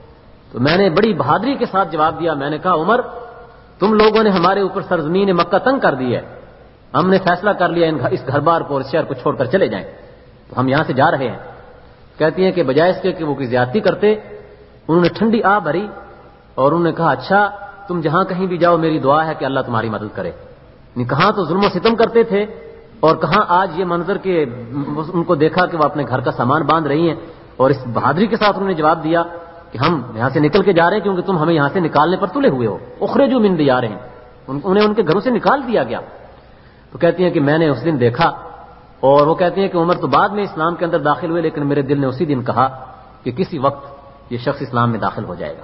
تو میں نے بڑی بہادری کے ساتھ جواب دیا, میں نے کہا عمر تم لوگوں نے ہمارے اوپر سرزمین مکہ تنگ کر دی ہے, ہم نے فیصلہ کر لیا اس گھر بار کو اور اس شہر کو چھوڑ کر چلے جائیں, تو ہم یہاں سے جا رہے ہیں. کہتی ہیں کہ بجائے اس کے کہ وہ کوئی زیادتی کرتے, انہوں نے ٹھنڈی آ بھری اور انہوں نے کہا اچھا تم جہاں کہیں بھی جاؤ میری دعا ہے کہ اللہ تمہاری مدد کرے. کہاں تو ظلم و ستم کرتے تھے اور کہاں آج یہ منظر کے ان کو دیکھا کہ وہ اپنے گھر کا سامان باندھ رہی ہیں, اور اس بہادری کے ساتھ انہوں نے جواب دیا کہ ہم یہاں سے نکل کے جا رہے ہیں کیونکہ تم ہمیں یہاں سے نکالنے پر تلے ہوئے ہو. اخرجوا من دیارہم, انہیں ان کے گھروں سے نکال دیا گیا. تو کہتی ہیں کہ میں نے اس دن دیکھا, اور وہ کہتی ہیں کہ عمر تو بعد میں اسلام کے اندر داخل ہوئے, لیکن میرے دل نے اسی دن کہا کہ کسی وقت یہ شخص اسلام میں داخل ہو جائے گا.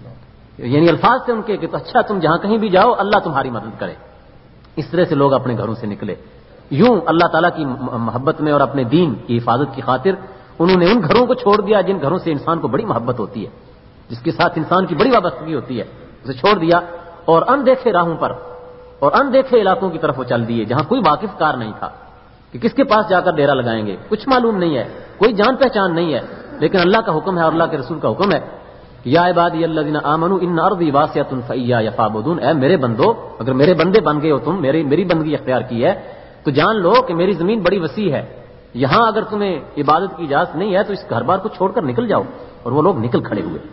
یعنی الفاظ تھے ان کے کہ اچھا تم جہاں کہیں بھی جاؤ اللہ تمہاری مدد کرے. اس طرح سے لوگ اپنے گھروں سے نکلے, یوں اللہ تعالیٰ کی محبت میں اور اپنے دین کی حفاظت کی خاطر انہوں نے ان گھروں کو چھوڑ دیا جن گھروں سے انسان کو بڑی محبت ہوتی ہے, جس کے ساتھ انسان کی بڑی وابستگی ہوتی ہے, اسے چھوڑ دیا اور اندیکھے راہوں پر اور اندیکھے علاقوں کی طرف وہ چل دیے جہاں کوئی واقف کار نہیں تھا کہ کس کے پاس جا کر ڈیرا لگائیں گے, کچھ معلوم نہیں ہے, کوئی جان پہچان نہیں ہے, لیکن اللہ کا حکم ہے اور اللہ کے رسول کا حکم ہے یا عبادی الذین آمنوا ان ارضی واسعۃ فإیایا فاعبدون, اے میرے بندو اگر میرے بندے بن گئے ہو تم, میری میری بندگی اختیار کی ہے تو جان لو کہ میری زمین بڑی وسیع ہے, یہاں اگر تمہیں عبادت کی اجازت نہیں ہے تو اس گھر بار کو چھوڑ کر نکل جاؤ. اور وہ لوگ نکل کھڑے ہوئے.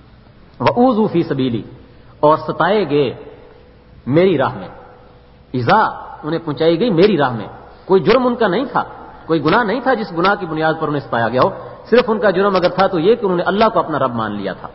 وَأُوذُوا فِي سَبِيلِي, اور ستائے گئے میری راہ میں, ایذا انہیں پہنچائی گئی میری راہ میں. کوئی جرم ان کا نہیں تھا, کوئی گناہ نہیں تھا جس گناہ کی بنیاد پر انہیں ستایا گیا ہو, صرف ان کا جرم اگر تھا تو یہ کہ انہوں نے اللہ کو اپنا رب مان لیا تھا.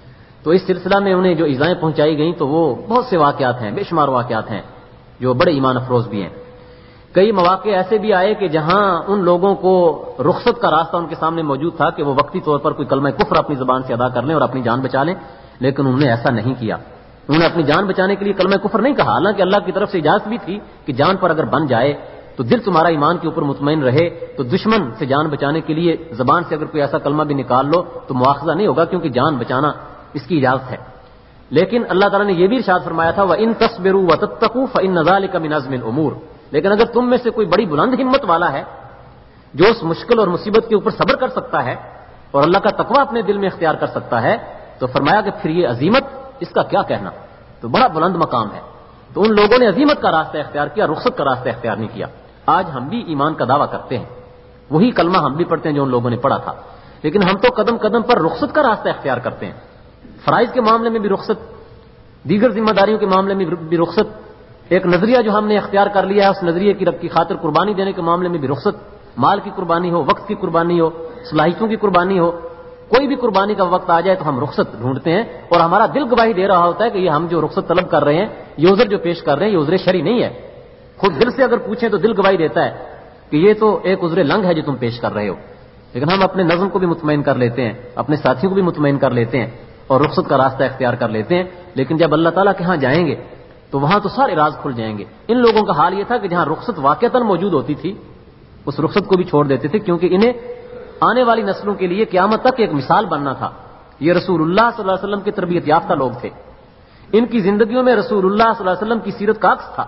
تو اس سلسلہ میں انہیں جو ایذائیں پہنچائی گئیں تو وہ بہت سے واقعات ہیں, بے شمار واقعات ہیں جو بڑے ایمان افروز بھی ہیں. کئی مواقع ایسے بھی آئے کہ جہاں ان لوگوں کو رخصت کا راستہ ان کے سامنے موجود تھا کہ وہ وقتی طور پر کوئی کلمہ کفر اپنی زبان سے ادا کر لیں اور اپنی جان بچا لیں، لیکن انہوں نے ایسا نہیں کیا. انہوں نے اپنی جان بچانے کے لیے کلمہ کفر نہیں کہا، حالانکہ اللہ کی طرف سے اجازت بھی تھی کہ جان پر اگر بن جائے تو دل تمہارا ایمان کے اوپر مطمئن رہے تو دشمن سے جان بچانے کے لیے زبان سے اگر کوئی ایسا کلمہ بھی نکال لو تو مواخذہ نہیں ہوگا، کیونکہ جان بچانا اس کی اجازت ہے. لیکن اللہ تعالیٰ نے یہ بھی ارشاد فرمایا تھا وَإِن تَصْبِرُوا وَتَتَّقُوا فَإِنَّ ذَلِكَ مِنْ عَزْمِ الْأُمُورِ. لیکن اگر تم میں سے کوئی بڑی بلند ہمت والا ہے جو اس مشکل اور مصیبت کے اوپر صبر کر سکتا ہے اور اللہ کا تقویٰ اپنے دل میں اختیار کر سکتا ہے، تو فرمایا کہ پھر یہ عظیمت، اس کا کیا کہنا، تو بڑا بلند مقام ہے. تو ان لوگوں نے عظیمت کا راستہ اختیار کیا، رخصت کا راستہ اختیار نہیں کیا. آج ہم بھی ایمان کا دعویٰ کرتے ہیں، وہی کلمہ ہم بھی پڑھتے ہیں جو ان لوگوں نے پڑھا تھا، لیکن ہم تو قدم قدم پر رخصت کا راستہ اختیار کرتے ہیں. فرائض کے معاملے میں بھی رخصت، دیگر ذمہ داریوں کے معاملے میں بھی رخصت. ایک نظریہ جو ہم نے اختیار کر لیا ہے اس نظریے کی رب کی خاطر قربانی دینے کے معاملے میں بھی رخصت. مال کی قربانی ہو، وقت کی قربانی ہو، صلاحیتوں کی قربانی ہو، کوئی بھی قربانی کا وقت آ جائے تو ہم رخصت ڈھونڈتے ہیں، اور ہمارا دل گواہی دے رہا ہوتا ہے کہ یہ ہم جو رخصت طلب کر رہے ہیں، یہ عذر جو پیش کر رہے ہیں یہ عذر شرعی نہیں ہے. خود دل سے اگر پوچھیں تو دل گواہی دیتا ہے کہ یہ تو ایک عذر لنگ ہے جو تم پیش کر رہے ہو. لیکن ہم اپنے نظم کو بھی مطمئن کر لیتے ہیں، اپنے ساتھیوں کو بھی مطمئن کر لیتے ہیں اور رخصت کا راستہ اختیار کر لیتے ہیں. لیکن جب اللہ تعالیٰ کے ہاں جائیں گے تو وہاں تو سارے راز کھل جائیں گے. ان لوگوں کا حال یہ تھا کہ جہاں رخصت واقعتاً موجود ہوتی تھی اس رخصت کو بھی چھوڑ دیتے تھے، کیونکہ انہیں آنے والی نسلوں کے لیے قیامت تک ایک مثال بننا تھا. یہ رسول اللہ صلی اللہ علیہ وسلم کے تربیت یافتہ لوگ تھے، ان کی زندگیوں میں رسول اللہ صلی اللہ علیہ وسلم کی سیرت کا عکس تھا،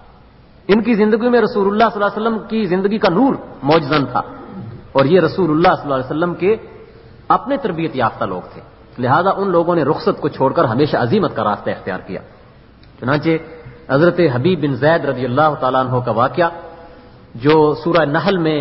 ان کی زندگیوں میں رسول اللہ صلی اللہ علیہ وسلم کی زندگی کا نور موجزن تھا، اور یہ رسول اللہ صلی اللہ علیہ وسلم کے اپنے تربیت یافتہ لوگ تھے. لہذا ان لوگوں نے رخصت کو چھوڑ کر ہمیشہ عزیمت کا راستہ اختیار کیا. چنانچہ حضرت حبیب بن زید رضی اللہ تعالیٰ عنہ کا واقعہ جو سورہ نحل میں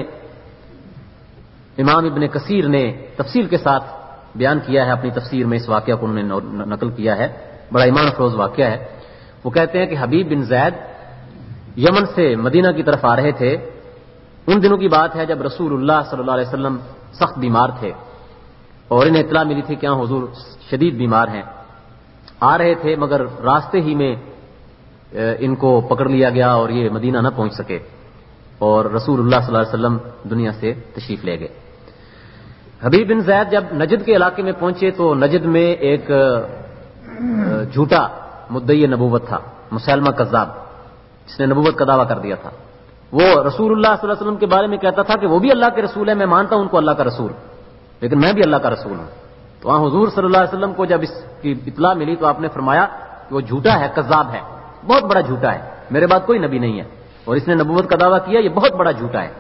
امام ابن کثیر نے تفصیل کے ساتھ بیان کیا ہے اپنی تفسیر میں، اس واقعہ کو انہوں نے نقل کیا ہے، بڑا ایمان افروز واقعہ ہے. وہ کہتے ہیں کہ حبیب بن زید یمن سے مدینہ کی طرف آ رہے تھے. ان دنوں کی بات ہے جب رسول اللہ صلی اللہ علیہ وسلم سخت بیمار تھے اور انہیں اطلاع ملی تھی کہ ہاں حضور شدید بیمار ہیں. آ رہے تھے مگر راستے ہی میں ان کو پکڑ لیا گیا اور یہ مدینہ نہ پہنچ سکے، اور رسول اللہ صلی اللہ علیہ وسلم دنیا سے تشریف لے گئے. حبیب بن زید جب نجد کے علاقے میں پہنچے تو نجد میں ایک جھوٹا مدعی نبوت تھا، مسلمہ کذاب، جس نے نبوت کا دعویٰ کر دیا تھا. وہ رسول اللہ صلی اللہ علیہ وسلم کے بارے میں کہتا تھا کہ وہ بھی اللہ کے رسول ہے، میں مانتا ہوں ان کو اللہ کا رسول، لیکن میں بھی اللہ کا رسول ہوں. تو وہاں حضور صلی اللہ علیہ وسلم کو جب اس کی اطلاع ملی تو آپ نے فرمایا کہ وہ جھوٹا ہے، کذاب ہے، بہت بڑا جھوٹا ہے، میرے بعد کوئی نبی نہیں ہے اور اس نے نبوت کا دعویٰ کیا، یہ بہت بڑا جھوٹا ہے.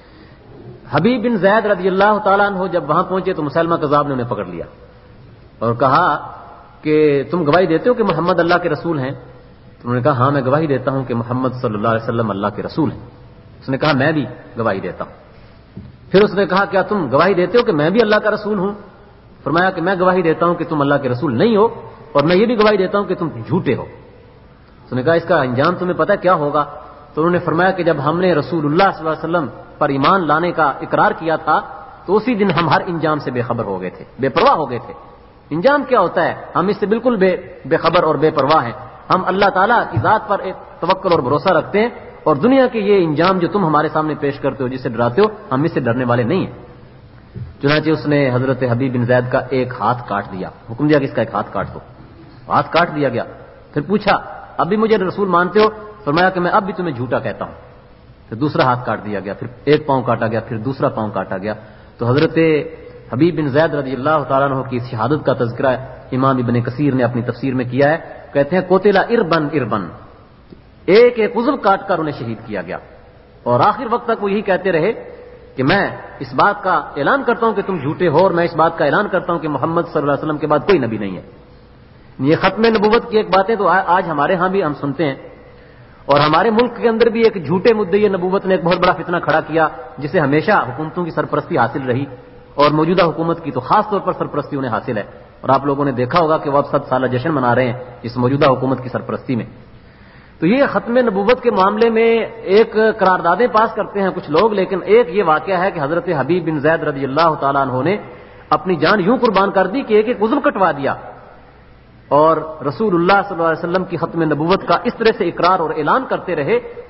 حبیب بن زید رضی اللہ تعالیٰ عنہ جب وہاں پہنچے تو مسلمہ کذاب نے انہیں پکڑ لیا اور کہا کہ تم گواہی دیتے ہو کہ محمد اللہ کے رسول ہیں؟ تو انہوں نے کہا ہاں میں گواہی دیتا ہوں کہ محمد صلی اللہ علیہ وسلم اللہ کے رسول ہیں. اس نے کہا میں بھی گواہی دیتا ہوں. پھر اس نے کہا کیا تم گواہی دیتے ہو کہ میں بھی اللہ کا رسول ہوں؟ فرمایا کہ میں گواہی دیتا ہوں کہ تم اللہ کے رسول نہیں ہو، اور میں یہ بھی گواہی دیتا ہوں کہ تم جھوٹے ہو. اس نے کہا اس کا انجام تمہیں پتہ کیا ہوگا؟ تو انہوں نے فرمایا کہ جب ہم نے رسول اللہ صلی اللہ علیہ وسلم پر ایمان لانے کا اقرار کیا تھا تو اسی دن ہم ہر انجام سے بے خبر ہو گئے تھے، بے پرواہ ہو گئے تھے. انجام کیا ہوتا ہے ہم اس سے بالکل بے بے خبر اور بے پرواہ ہیں. ہم اللہ تعالیٰ کی ذات پر ایک توکل اور بھروسہ رکھتے ہیں، اور دنیا کے یہ انجام جو تم ہمارے سامنے پیش کرتے ہو، جس سے ڈراتے ہو، ہم اس سے ڈرنے والے نہیں ہیں. چنانچہ اس نے حضرت حبیب بن زید کا ایک ہاتھ کاٹ دیا، حکم دیا کہ اس کا ایک ہاتھ کاٹ دو. ہاتھ کاٹ دیا گیا. پھر پوچھا اب بھی مجھے رسول مانتے ہو؟ فرمایا کہ میں اب بھی تمہیں جھوٹا کہتا ہوں. پھر دوسرا ہاتھ کاٹ دیا گیا، پھر ایک پاؤں کاٹا گیا، پھر دوسرا پاؤں کاٹا گیا. تو حضرت حبیب بن زید رضی اللہ تعالیٰ عنہ کی شہادت کا تذکرہ امام ابن کثیر نے اپنی تفسیر میں کیا ہے. کہتے ہیں قتل اربن اربن، ایک ایک عضو کاٹ کر انہیں شہید کیا گیا، اور آخر وقت تک وہ یہی کہتے رہے کہ میں اس بات کا اعلان کرتا ہوں کہ تم جھوٹے ہو، اور میں اس بات کا اعلان کرتا ہوں کہ محمد صلی اللہ علیہ وسلم کے بعد کوئی نبی نہیں ہے. یہ ختم نبوت کی ایک باتیں تو آج ہمارے ہاں بھی ہم سنتے ہیں، اور ہمارے ملک کے اندر بھی ایک جھوٹے مدعی نبوت نے ایک بہت بڑا فتنہ کھڑا کیا، جسے ہمیشہ حکومتوں کی سرپرستی حاصل رہی، اور موجودہ حکومت کی تو خاص طور پر سرپرستی انہیں حاصل ہے. اور آپ لوگوں نے دیکھا ہوگا کہ وہ اب ست سالہ جشن منا رہے ہیں اس موجودہ حکومت کی سرپرستی میں. تو یہ ختم نبوت کے معاملے میں ایک قراردادیں پاس کرتے ہیں کچھ لوگ، لیکن ایک یہ واقعہ ہے کہ حضرت حبیب بن زید رضی اللہ تعالیٰ عنہ نے اپنی جان یوں قربان کر دی کہ ایک ایک عضو کٹوا دیا، اور رسول اللہ صلی اللہ علیہ وسلم کی ختم نبوت کا اس طرح سے اقرار اور اعلان کرتے رہے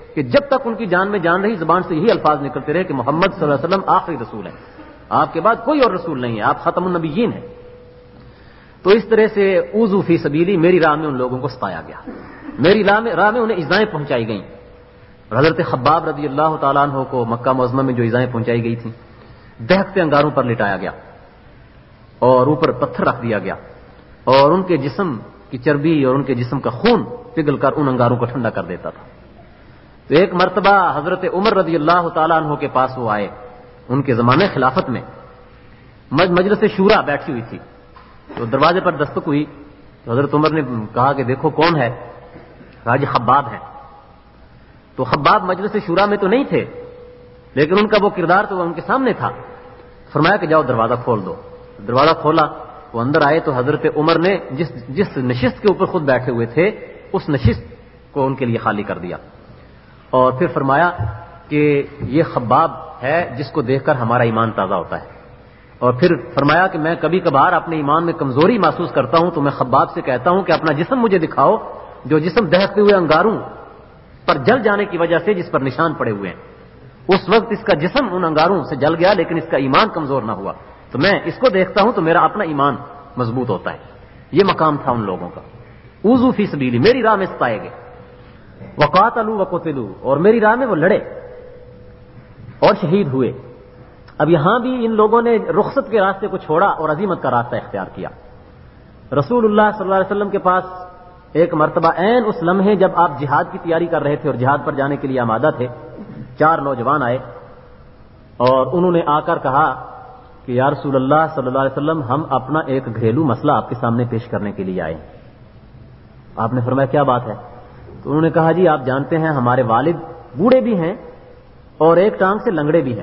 کہ جب تک ان کی جان میں جان رہی زبان سے یہی الفاظ نکلتے رہے کہ محمد صلی اللہ علیہ وسلم آخری رسول ہے، آپ کے بعد کوئی اور رسول نہیں ہے، آپ ختم النبیین ہیں۔ تو اس طرح سے اوذو فی سبیلی، میری راہ میں ان لوگوں کو ستایا گیا، میری راہ میں راہ میں انہیں ایذائیں پہنچائی گئیں۔ حضرت خباب رضی اللہ تعالیٰ عنہ کو مکہ معظمہ میں جو ایذائیں پہنچائی گئی تھیں، دہکتے انگاروں پر لٹایا گیا اور اوپر پتھر رکھ دیا گیا، اور ان کے جسم کی چربی اور ان کے جسم کا خون پگھل کر ان انگاروں کو ٹھنڈا کر دیتا تھا۔ تو ایک مرتبہ حضرت عمر رضی اللہ تعالیٰ عنہ کے پاس وہ آئے، ان کے زمانے خلافت میں مجلس شورا بیٹھی ہوئی تھی، تو دروازے پر دستک ہوئی تو حضرت عمر نے کہا کہ دیکھو کون ہے؟ کہا جی خباب ہے۔ تو خباب مجلس شورا میں تو نہیں تھے، لیکن ان کا وہ کردار تو ان کے سامنے تھا۔ فرمایا کہ جاؤ دروازہ کھول دو۔ دروازہ کھولا، وہ اندر آئے تو حضرت عمر نے جس جس نشست کے اوپر خود بیٹھے ہوئے تھے اس نشست کو ان کے لیے خالی کر دیا، اور پھر فرمایا کہ یہ خباب ہے جس کو دیکھ کر ہمارا ایمان تازہ ہوتا ہے۔ اور پھر فرمایا کہ میں کبھی کبھار اپنے ایمان میں کمزوری محسوس کرتا ہوں تو میں خباب سے کہتا ہوں کہ اپنا جسم مجھے دکھاؤ، جو جسم دہکتے ہوئے انگاروں پر جل جانے کی وجہ سے جس پر نشان پڑے ہوئے ہیں، اس وقت اس کا جسم ان انگاروں سے جل گیا لیکن اس کا ایمان کمزور نہ ہوا، تو میں اس کو دیکھتا ہوں تو میرا اپنا ایمان مضبوط ہوتا ہے۔ یہ مقام تھا ان لوگوں کا۔ اوذو فی سبیلی، میری راہ میں ستائے گئے، وقاتلوا وقتلوا، اور میری راہ میں وہ لڑے اور شہید ہوئے۔ اب یہاں بھی ان لوگوں نے رخصت کے راستے کو چھوڑا اور عزیمت کا راستہ اختیار کیا۔ رسول اللہ صلی اللہ علیہ وسلم کے پاس ایک مرتبہ عین اس لمحے جب آپ جہاد کی تیاری کر رہے تھے اور جہاد پر جانے کے لیے آمادہ تھے، چار نوجوان آئے اور انہوں نے آ کر کہا کہ یا رسول اللہ صلی اللہ علیہ وسلم، ہم اپنا ایک گھریلو مسئلہ آپ کے سامنے پیش کرنے کے لیے آئے۔ آپ نے فرمایا کیا بات ہے؟ تو انہوں نے کہا جی آپ جانتے ہیں ہمارے والد بوڑھے بھی ہیں اور ایک ٹانگ سے لنگڑے بھی ہیں،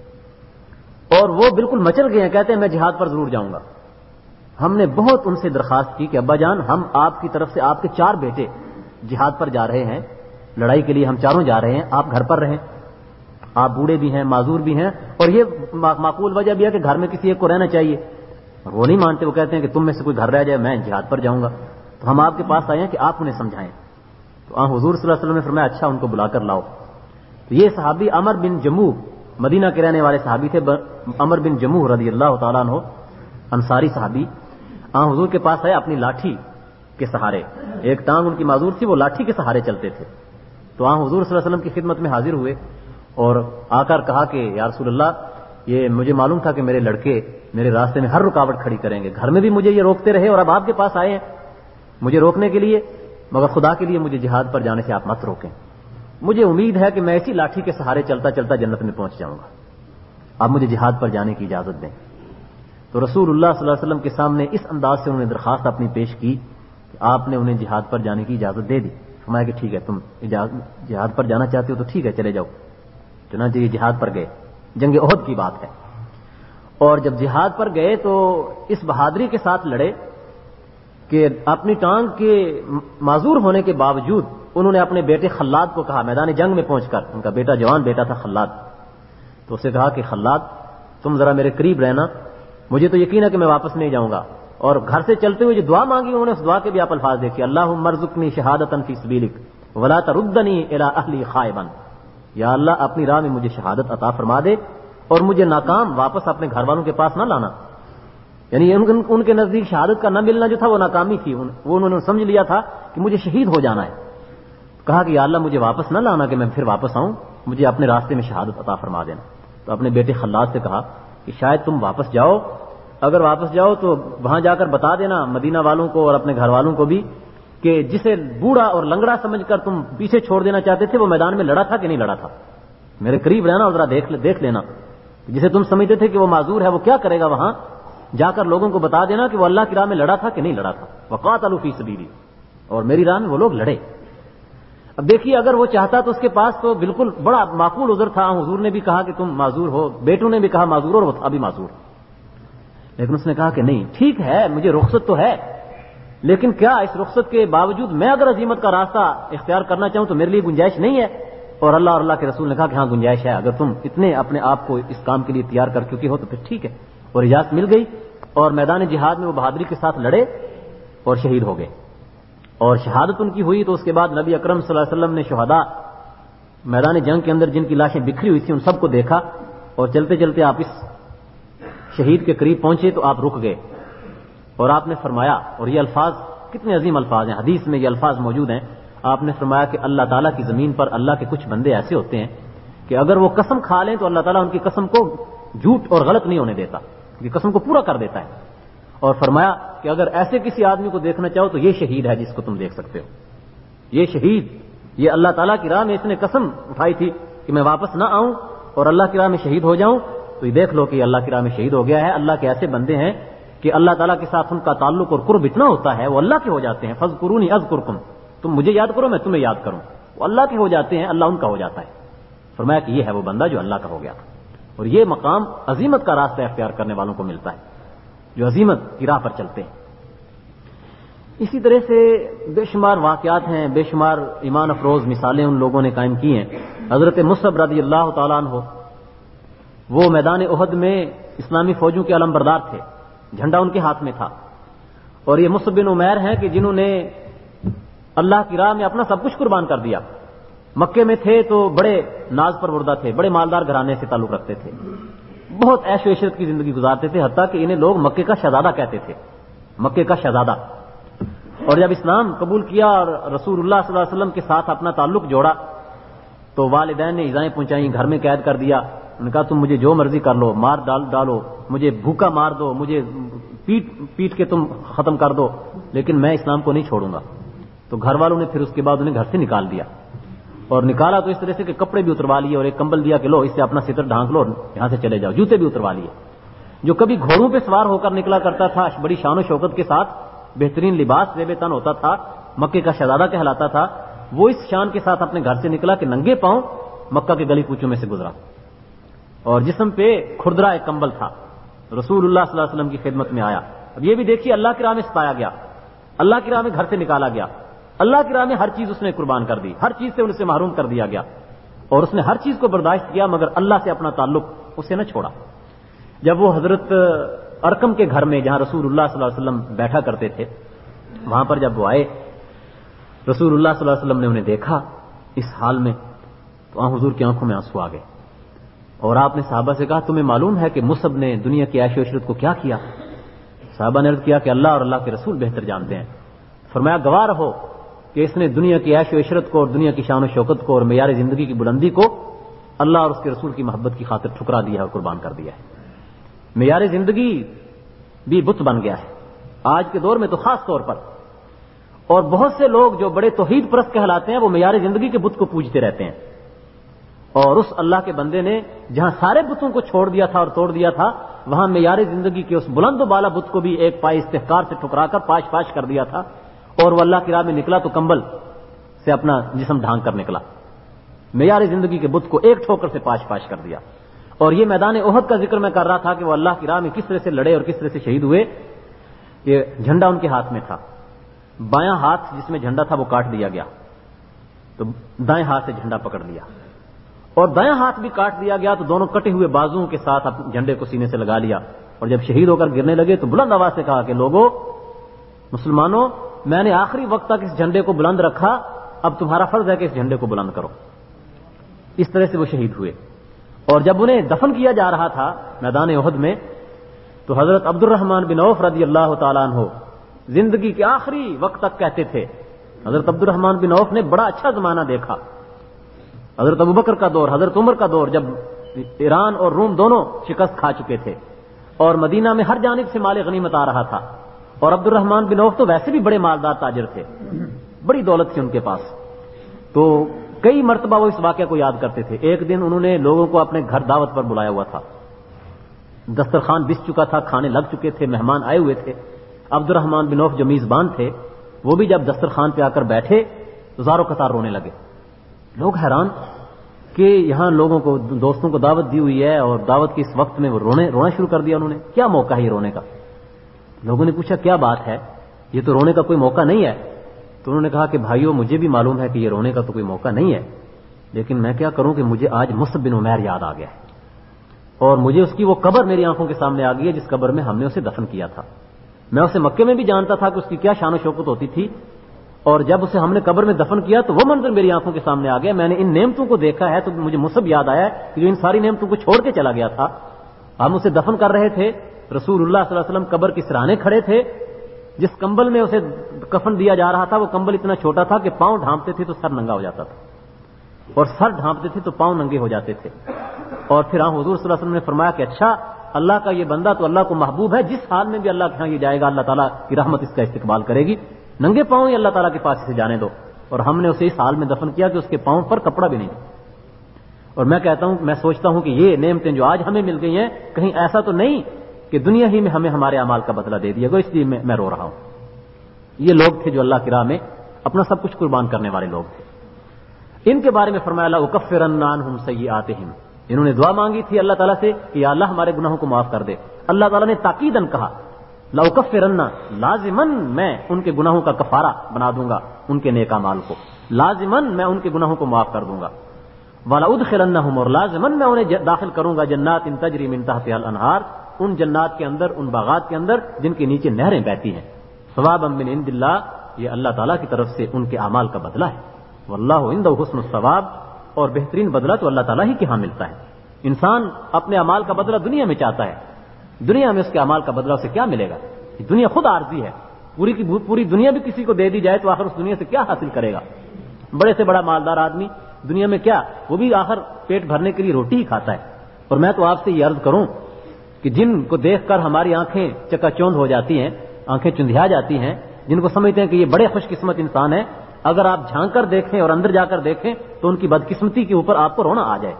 اور وہ بالکل مچل گئے ہیں، کہتے ہیں میں جہاد پر ضرور جاؤں گا۔ ہم نے بہت ان سے درخواست کی کہ ابا جان، ہم آپ کی طرف سے آپ کے چار بیٹے جہاد پر جا رہے ہیں، لڑائی کے لیے ہم چاروں جا رہے ہیں، آپ گھر پر رہیں، آپ بوڑھے بھی ہیں، معذور بھی ہیں، اور یہ معقول وجہ بھی ہے کہ گھر میں کسی ایک کو رہنا چاہیے، اور وہ نہیں مانتے، وہ کہتے ہیں کہ تم میں سے کوئی گھر رہ جائے میں جہاد پر جاؤں گا۔ تو ہم آپ کے پاس آئے ہیں کہ آپ انہیں سمجھائیں۔ تو آن حضور صلی اللہ علیہ وسلم نے فرمایا اچھا ان کو بلا کر لاؤ۔ تو یہ صحابی عمر بن جموح، مدینہ کے رہنے والے صحابی تھے، عمر بن جموح رضی اللہ تعالیٰ عنہ، انصاری صحابی، آن حضور کے پاس آئے اپنی لاٹھی کے سہارے، ایک ٹانگ ان کی معذور تھی، وہ لاٹھی کے سہارے چلتے تھے۔ تو آن حضور صلی اللہ علیہ وسلم کی خدمت میں حاضر ہوئے اور آ کر کہا کہ یا رسول اللہ، یہ مجھے معلوم تھا کہ میرے لڑکے میرے راستے میں ہر رکاوٹ کھڑی کریں گے، گھر میں بھی مجھے یہ روکتے رہے اور اب آپ کے پاس آئے ہیں مجھے روکنے کے لیے، مگر خدا کے لیے مجھے جہاد پر جانے سے آپ مت روکیں، مجھے امید ہے کہ میں اسی لاٹھی کے سہارے چلتا چلتا جنت میں پہنچ جاؤں گا، آپ مجھے جہاد پر جانے کی اجازت دیں۔ تو رسول اللہ صلی اللہ علیہ وسلم کے سامنے اس انداز سے انہوں نے درخواست اپنی پیش کی کہ آپ نے انہیں جہاد پر جانے کی اجازت دے دی۔ فرمایا کہ ٹھیک ہے، تم جہاد پر جانا چاہتے ہو تو ٹھیک ہے چلے جاؤ۔ چنانچہ یہ جہاد پر گئے، جنگ احد کی بات ہے، اور جب جہاد پر گئے تو اس بہادری کے ساتھ لڑے کہ اپنی ٹانگ کے معذور ہونے کے باوجود انہوں نے اپنے بیٹے خلاد کو کہا، میدان جنگ میں پہنچ کر، ان کا بیٹا جوان بیٹا تھا خلاد، تو اسے کہا کہ خلاد تم ذرا میرے قریب رہنا، مجھے تو یقین ہے کہ میں واپس نہیں جاؤں گا، اور گھر سے چلتے ہوئے جو دعا مانگی انہوں نے اس دعا کے بھی آپ الفاظ دیکھیے، اللہم ارزقنی شہادۃ فی سبیلک ولا تردنی الی اہلی خائبا، یا اللہ اپنی راہ میں مجھے شہادت عطا فرما دے اور مجھے ناکام واپس اپنے گھر والوں کے پاس نہ لانا۔ یعنی ان, ان کے نزدیک شہادت کا نہ ملنا جو تھا وہ ناکامی تھی، وہ انہوں نے سمجھ لیا تھا کہ مجھے شہید ہو جانا ہے۔ کہا کہ یا اللہ مجھے واپس نہ لانا کہ میں پھر واپس آؤں، مجھے اپنے راستے میں شہادت عطا فرما دینا۔ تو اپنے بیٹے خلاد سے کہا کہ شاید تم واپس جاؤ، اگر واپس جاؤ تو وہاں جا کر بتا دینا مدینہ والوں کو اور اپنے گھر والوں کو بھی کہ جسے بوڑھا اور لنگڑا سمجھ کر تم پیچھے چھوڑ دینا چاہتے تھے وہ میدان میں لڑا تھا کہ نہیں لڑا تھا، میرے قریب رہنا اور ذرا دیکھ دیکھ لینا، جسے تم سمجھتے تھے کہ وہ معذور ہے وہ کیا کرے گا، وہاں جا کر لوگوں کو بتا دینا کہ وہ اللہ کی راہ میں لڑا تھا کہ نہیں لڑا تھا۔ وقاتلوا فی سبیلی، اور میری راہ میں وہ لوگ لڑے۔ اب دیکھیے اگر وہ چاہتا تو اس کے پاس تو بالکل بڑا معقول عذر تھا، حضور نے بھی کہا کہ تم معذور ہو، بیٹوں نے بھی کہا معذور اور وہ تھا بھی معذور، لیکن اس نے کہا کہ نہیں ٹھیک ہے مجھے رخصت تو ہے، لیکن کیا اس رخصت کے باوجود میں اگر عزیمت کا راستہ اختیار کرنا چاہوں تو میرے لیے گنجائش نہیں ہے؟ اور اللہ اور اللہ کے رسول نے کہا کہ ہاں گنجائش ہے، اگر تم اتنے اپنے آپ کو اس کام کے لیے تیار کر چکے ہو تو پھر ٹھیک ہے، اور اجازت مل گئی، اور میدان جہاد میں وہ بہادری کے ساتھ لڑے اور شہید ہو گئے، اور شہادت ان کی ہوئی۔ تو اس کے بعد نبی اکرم صلی اللہ علیہ وسلم نے شہداء میدان جنگ کے اندر جن کی لاشیں بکھری ہوئی تھیں ان سب کو دیکھا اور چلتے چلتے آپ اس شہید کے قریب پہنچے تو آپ رک گئے اور آپ نے فرمایا, اور یہ الفاظ کتنے عظیم الفاظ ہیں, حدیث میں یہ الفاظ موجود ہیں, آپ نے فرمایا کہ اللہ تعالیٰ کی زمین پر اللہ کے کچھ بندے ایسے ہوتے ہیں کہ اگر وہ قسم کھا لیں تو اللہ تعالیٰ ان کی قسم کو جھوٹ اور غلط نہیں ہونے دیتا, ان کی قسم کو پورا کر دیتا ہے. اور فرمایا کہ اگر ایسے کسی آدمی کو دیکھنا چاہو تو یہ شہید ہے جس کو تم دیکھ سکتے ہو, یہ شہید, یہ اللہ تعالیٰ کی راہ میں اس نے قسم اٹھائی تھی کہ میں واپس نہ آؤں اور اللہ کی راہ میں شہید ہو جاؤں, تو یہ دیکھ لو کہ اللہ کی راہ میں شہید ہو گیا ہے. اللہ کے ایسے بندے ہیں کہ اللہ تعالیٰ کے ساتھ ان کا تعلق اور قرب اتنا ہوتا ہے, وہ اللہ کے ہو جاتے ہیں. فذکرونی اذکرکم, تم مجھے یاد کرو میں تمہیں یاد کروں. وہ اللہ کے ہو جاتے ہیں, اللہ ان کا ہو جاتا ہے. فرمایا کہ یہ ہے وہ بندہ جو اللہ کا ہو گیا تھا. اور یہ مقام عظیمت کا راستہ اختیار کرنے والوں کو ملتا ہے جو عظیمت کی راہ پر چلتے ہیں. اسی طرح سے بے شمار واقعات ہیں, بے شمار ایمان افروز مثالیں ان لوگوں نے قائم کی ہیں. حضرت مصعب رضی اللہ تعالیٰ عنہ وہ میدان احد میں اسلامی فوجوں کے علم بردار تھے, جھنڈا ان کے ہاتھ میں تھا. اور یہ مصعب بن عمیر ہیں کہ جنہوں نے اللہ کی راہ میں اپنا سب کچھ قربان کر دیا. مکے میں تھے تو بڑے ناز پروردہ تھے, بڑے مالدار گھرانے سے تعلق رکھتے تھے, بہت عیش و عشرت کی زندگی گزارتے تھے, حتیٰ کہ انہیں لوگ مکے کا شہزادہ کہتے تھے, مکے کا شہزادہ. اور جب اسلام قبول کیا اور رسول اللہ صلی اللہ علیہ وسلم کے ساتھ اپنا تعلق جوڑا تو والدین نے ایذائیں پہنچائیں, گھر میں قید کر دیا. انہوں نے کہا تم مجھے جو مرضی کر لو, مار ڈال ڈالو, مجھے بھوکا مار دو, مجھے پیٹ پیٹ کے تم ختم کر دو, لیکن میں اسلام کو نہیں چھوڑوں گا. تو گھر والوں نے پھر اس کے بعد انہیں گھر سے نکال دیا, اور نکالا تو اس طرح سے کہ کپڑے بھی اتروا لیے اور ایک کمبل دیا کہ لو اس سے اپنا ستر ڈھانک لو, یہاں سے چلے جاؤ. جوتے بھی اتروا لیے. جو کبھی گھوڑوں پہ سوار ہو کر نکلا کرتا تھا بڑی شان و شوکت کے ساتھ, بہترین لباس زیب تن ہوتا تھا, مکے کا شہزادہ کہلاتا تھا, وہ اس شان کے ساتھ اپنے گھر سے نکلا کہ ننگے پاؤں مکہ کے گلی کوچوں میں سے گزرا, اور جسم پہ کھردرا ایک کمبل تھا. رسول اللہ صلی اللہ علیہ وسلم کی خدمت میں آیا. اب یہ بھی دیکھیے, اللہ کی راہ میں ستایا گیا, اللہ کی راہ میں گھر سے نکالا گیا, اللہ کی راہ میں ہر چیز اس نے قربان کر دی, ہر چیز سے ان سے محروم کر دیا گیا, اور اس نے ہر چیز کو برداشت کیا مگر اللہ سے اپنا تعلق اسے نہ چھوڑا. جب وہ حضرت ارقم کے گھر میں جہاں رسول اللہ صلی اللہ علیہ وسلم بیٹھا کرتے تھے, وہاں پر جب وہ آئے, رسول اللہ صلی اللہ علیہ وسلم نے انہیں دیکھا اس حال میں تو آن حضور کی آنکھوں میں آنسو آ گئے. اور آپ نے صحابہ سے کہا تمہیں معلوم ہے کہ مصعب نے دنیا کی عیش و عشرت کو کیا کیا؟ صحابہ نے عرض کیا کہ اللہ اور اللہ کے رسول بہتر جانتے ہیں. فرمایا گواہ رہو کہ اس نے دنیا کی عیش و عشرت کو اور دنیا کی شان و شوکت کو اور معیار زندگی کی بلندی کو اللہ اور اس کے رسول کی محبت کی خاطر ٹھکرا دیا ہے اور قربان کر دیا ہے. معیار زندگی بھی بت بن گیا ہے آج کے دور میں تو خاص طور پر, اور بہت سے لوگ جو بڑے توحید پرست کہلاتے ہیں وہ معیار زندگی کے بت کو پوجتے رہتے ہیں. اور اس اللہ کے بندے نے جہاں سارے بتوں کو چھوڑ دیا تھا اور توڑ دیا تھا, وہاں معیار زندگی کے اس بلند و بالا بت کو بھی ایک پائے استحقار سے ٹھکرا کر پاش پاش کر دیا تھا. اور وہ اللہ کی راہ میں نکلا تو کمبل سے اپنا جسم ڈھانک کر نکلا, معیار زندگی کے بت کو ایک ٹھوکر سے پاش پاش کر دیا. اور یہ میدان احد کا ذکر میں کر رہا تھا کہ وہ اللہ کی راہ میں کس طرح سے لڑے اور کس طرح سے شہید ہوئے. یہ جھنڈا ان کے ہاتھ میں تھا, بایاں ہاتھ جس میں جھنڈا تھا وہ کاٹ دیا گیا, تو دائیں ہاتھ سے جھنڈا پکڑ لیا, اور دایاں ہاتھ بھی کاٹ دیا گیا تو دونوں کٹے ہوئے بازوؤں کے ساتھ اپنے جھنڈے کو سینے سے لگا لیا. اور جب شہید ہو کر گرنے لگے تو بلند آواز سے کہا کہ لوگوں, مسلمانوں, میں نے آخری وقت تک اس جھنڈے کو بلند رکھا, اب تمہارا فرض ہے کہ اس جھنڈے کو بلند کرو. اس طرح سے وہ شہید ہوئے. اور جب انہیں دفن کیا جا رہا تھا میدان احد میں تو حضرت عبد الرحمن بن عوف رضی اللہ تعالیٰ عنہ زندگی کے آخری وقت تک کہتے تھے, حضرت عبد الرحمن بن عوف نے بڑا اچھا زمانہ دیکھا, حضرت ابوبکر کا دور, حضرت عمر کا دور, جب ایران اور روم دونوں شکست کھا چکے تھے اور مدینہ میں ہر جانب سے مال غنیمت آ رہا تھا. اور عبد الرحمن بن عوف تو ویسے بھی بڑے مالدار تاجر تھے, بڑی دولت تھی ان کے پاس. تو کئی مرتبہ وہ اس واقعہ کو یاد کرتے تھے. ایک دن انہوں نے لوگوں کو اپنے گھر دعوت پر بلایا ہوا تھا, دسترخوان بچ چکا تھا, کھانے لگ چکے تھے, مہمان آئے ہوئے تھے. عبد الرحمن بن عوف جو میزبان تھے وہ بھی جب دسترخوان پہ آ کر بیٹھے تو زاروں قطار رونے لگے. لوگ حیران کہ یہاں لوگوں کو, دوستوں کو دعوت دی ہوئی ہے اور دعوت کے اس وقت میں وہ رونے رونا شروع کر دیا. انہوں نے کیا موقع ہے یہ رونے کا؟ لوگوں نے پوچھا کیا بات ہے, یہ تو رونے کا کوئی موقع نہیں ہے. تو انہوں نے کہا کہ بھائیو, مجھے بھی معلوم ہے کہ یہ رونے کا تو کوئی موقع نہیں ہے, لیکن میں کیا کروں کہ مجھے آج مصعب بن عمیر یاد آ گیا ہے, اور مجھے اس کی وہ قبر میری آنکھوں کے سامنے آ گئی ہے جس قبر میں ہم نے اسے دفن کیا تھا. میں اسے مکے میں بھی جانتا تھا کہ اس کی کیا شان و شوکت ہوتی تھی, اور جب اسے ہم نے قبر میں دفن کیا تو وہ منظر میری آنکھوں کے سامنے آ گیا. میں نے ان نعمتوں کو دیکھا ہے تو مجھے مصب یاد آیا کہ جو ان ساری نعمتوں کو چھوڑ کے چلا گیا تھا. ہم اسے دفن کر رہے تھے, رسول اللہ صلی اللہ علیہ وسلم قبر کے سرانے کھڑے تھے. جس کمبل میں اسے کفن دیا جا رہا تھا وہ کمبل اتنا چھوٹا تھا کہ پاؤں ڈھانپتے تھے تو سر ننگا ہو جاتا تھا, اور سر ڈھانپتے تھے تو پاؤں ننگے ہو جاتے تھے. اور پھر ہاں حضور صلی اللہ علیہ وسلم نے فرمایا کہ اچھا, اللہ کا یہ بندہ تو اللہ کو محبوب ہے, جس حال میں بھی اللہ کے ہاں یہ جائے گا اللہ تعالیٰ کی رحمت اس کا استقبال کرے گی. ننگے پاؤں ہی اللہ تعالیٰ کے پاس اسے جانے دو. اور ہم نے اسے اس حال میں دفن کیا کہ اس کے پاؤں پر کپڑا بھی نہیں. اور میں کہتا ہوں, میں سوچتا ہوں کہ یہ نعمتیں جو آج ہمیں مل گئی ہیں, کہیں ایسا تو نہیں کہ دنیا ہی میں ہمیں ہمارے اعمال کا بدلہ دے دیا گیا, اس لیے میں, میں رو رہا ہوں. یہ لوگ تھے جو اللہ کی راہ میں اپنا سب کچھ قربان کرنے والے لوگ تھے. ان کے بارے میں فرمایا لأکفرن عنہم سیئاتہم, انہوں نے دعا مانگی تھی اللہ تعالیٰ سے کہ یا اللہ ہمارے گناہوں کو معاف کر دے. اللہ تعالیٰ نے تاکیداً کہا لأکفرن, لازماً میں ان کے گناہوں کا کفارہ بنا دوں گا ان کے نیک اعمال کو, لازماً میں ان کے گناہوں کو معاف کر دوں گا. ولأدخلنہم, اور لازماً میں انہیں داخل کروں گا جنات تجری من تحتہا الانہار, ان جنات کے اندر, ان باغات کے اندر جن کے نیچے نہریں بہتی ہیں. ثوابا من عند اللہ, یہ اللہ تعالیٰ کی طرف سے ان کے اعمال کا بدلہ ہے. واللہ عنده حسن الثواب, اور بہترین بدلہ تو اللہ تعالیٰ ہی کے ہاں ملتا ہے. انسان اپنے اعمال کا بدلہ دنیا میں چاہتا ہے, دنیا میں اس کے اعمال کا بدلہ اسے کیا ملے گا؟ دنیا خود عارضی ہے, پوری کی پوری دنیا بھی کسی کو دے دی جائے تو آخر اس دنیا سے کیا حاصل کرے گا؟ بڑے سے بڑا مالدار آدمی دنیا میں کیا, وہ بھی آخر پیٹ بھرنے کے لیے روٹی ہی کھاتا ہے. اور میں تو آپ سے یہ عرض کروں کہ جن کو دیکھ کر ہماری آنکھیں چکا چوند ہو جاتی ہیں, آنکھیں چندھیا جاتی ہیں, جن کو سمجھتے ہیں کہ یہ بڑے خوش قسمت انسان ہیں, اگر آپ جھانک کر دیکھیں اور اندر جا کر دیکھیں تو ان کی بدقسمتی کے اوپر آپ کو رونا آ جائے.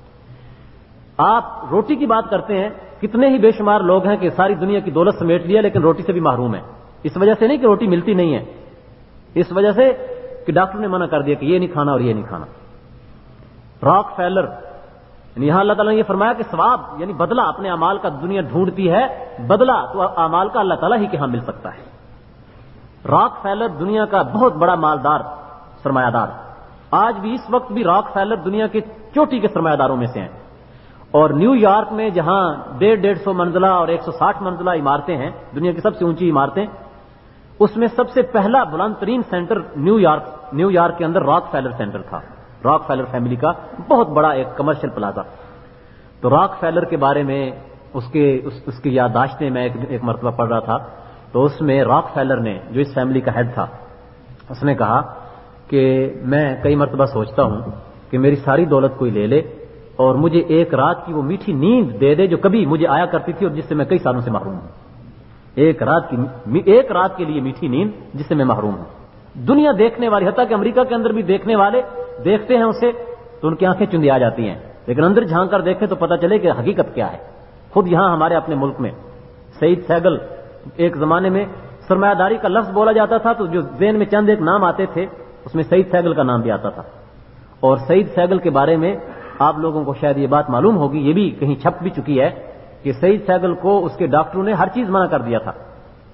آپ روٹی کی بات کرتے ہیں, کتنے ہی بے شمار لوگ ہیں کہ ساری دنیا کی دولت سمیٹ لیا لیکن روٹی سے بھی محروم ہے. اس وجہ سے نہیں کہ روٹی ملتی نہیں ہے, اس وجہ سے کہ ڈاکٹر نے منع کر دیا کہ یہ نہیں کھانا اور یہ نہیں کھانا. راک فیلر, یعنی یہاں اللہ تعالیٰ نے یہ فرمایا کہ ثواب یعنی بدلہ اپنے اعمال کا دنیا ڈھونڈتی ہے, بدلہ تو اعمال کا اللہ تعالیٰ ہی کے ہاں مل سکتا ہے. راک فیلر دنیا کا بہت بڑا مالدار سرمایہ دار, آج بھی اس وقت بھی راک فیلر دنیا کے چوٹی کے سرمایہ داروں میں سے ہیں. اور نیو یارک میں جہاں ڈیڑھ ڈیڑھ سو منزلہ اور ایک سو ساٹھ منزلہ عمارتیں ہیں, دنیا کی سب سے اونچی عمارتیں, اس میں سب سے پہلا بلند ترین centre New York New York کے اندر راک فیلر سینٹر تھا. راک فیلر فیملی کا بہت بڑا ایک کمرشل پلازا. تو راک فیلر کے بارے میں اس کے اس, اس کی یادداشتیں میں ایک, ایک مرتبہ پڑھ رہا تھا, تو اس میں راک فیلر نے, جو اس فیملی کا ہیڈ تھا, اس نے کہا کہ میں کئی مرتبہ سوچتا ہوں کہ میری ساری دولت کوئی لے لے اور مجھے ایک رات کی وہ میٹھی نیند دے دے جو کبھی مجھے آیا کرتی تھی اور جس سے میں کئی سالوں سے محروم ہوں. ایک رات کی ایک رات کے لیے میٹھی نیند جس سے میں محروم ہوں. دنیا دیکھنے والی, حتیٰ کہ امریکہ کے اندر بھی دیکھنے والے دیکھتے ہیں اسے تو ان کی آنکھیں چندیا جاتی ہیں, لیکن اندر جھانک کر دیکھیں تو پتہ چلے کہ حقیقت کیا ہے. خود یہاں ہمارے اپنے ملک میں سعید سہگل, ایک زمانے میں سرمایہ داری کا لفظ بولا جاتا تھا تو جو ذہن میں چند ایک نام آتے تھے اس میں سعید سہگل کا نام بھی آتا تھا. اور سعید سہگل کے بارے میں آپ لوگوں کو شاید یہ بات معلوم ہوگی, یہ بھی کہیں چھپ بھی چکی ہے کہ سعید سہگل کو اس کے ڈاکٹروں نے ہر چیز منع کر دیا تھا.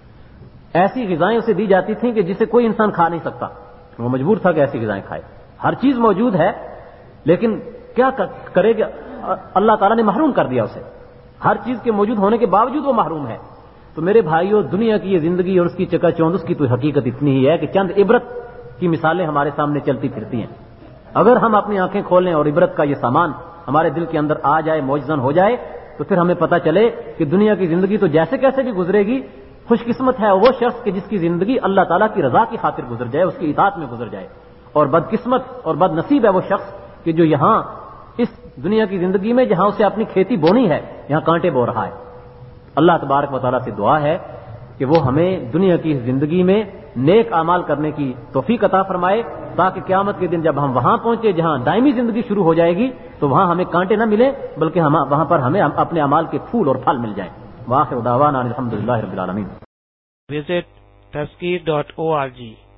ایسی غذائیں اسے دی جاتی تھیں کہ جسے کوئی انسان کھا نہیں سکتا, وہ مجبور تھا کہ ایسی غذائیں کھائے. ہر چیز موجود ہے لیکن کیا کرے گا, اللہ تعالیٰ نے محروم کر دیا اسے. ہر چیز کے موجود ہونے کے باوجود وہ محروم ہے. تو میرے بھائیوں, دنیا کی یہ زندگی اور اس کی چکا چوند, اس کی تو حقیقت اتنی ہی ہے کہ چند عبرت کی مثالیں ہمارے سامنے چلتی پھرتی ہیں. اگر ہم اپنی آنکھیں کھولیں اور عبرت کا یہ سامان ہمارے دل کے اندر آ جائے, معجزن ہو جائے, تو پھر ہمیں پتہ چلے کہ دنیا کی زندگی تو جیسے کیسے بھی گزرے گی, خوش قسمت ہے وہ شخص کہ جس کی زندگی اللہ تعالیٰ کی رضا کی خاطر گزر جائے, اس کی اطاعت میں گزر جائے. اور بدقسمت اور بد نصیب ہے وہ شخص کہ جو یہاں اس دنیا کی زندگی میں جہاں اسے اپنی کھیتی بونی ہے یہاں کانٹے بو رہا ہے. اللہ تبارک و تعالیٰ سے دعا ہے کہ وہ ہمیں دنیا کی زندگی میں نیک اعمال کرنے کی توفیق عطا فرمائے, تاکہ قیامت کے دن جب ہم وہاں پہنچے جہاں دائمی زندگی شروع ہو جائے گی تو وہاں ہمیں کانٹے نہ ملیں بلکہ ہم وہاں پر ہمیں اپنے اعمال کے پھول اور پھل مل جائیں. وآخر دعوانا الحمدللہ رب العالمین. Visit taskeer dot org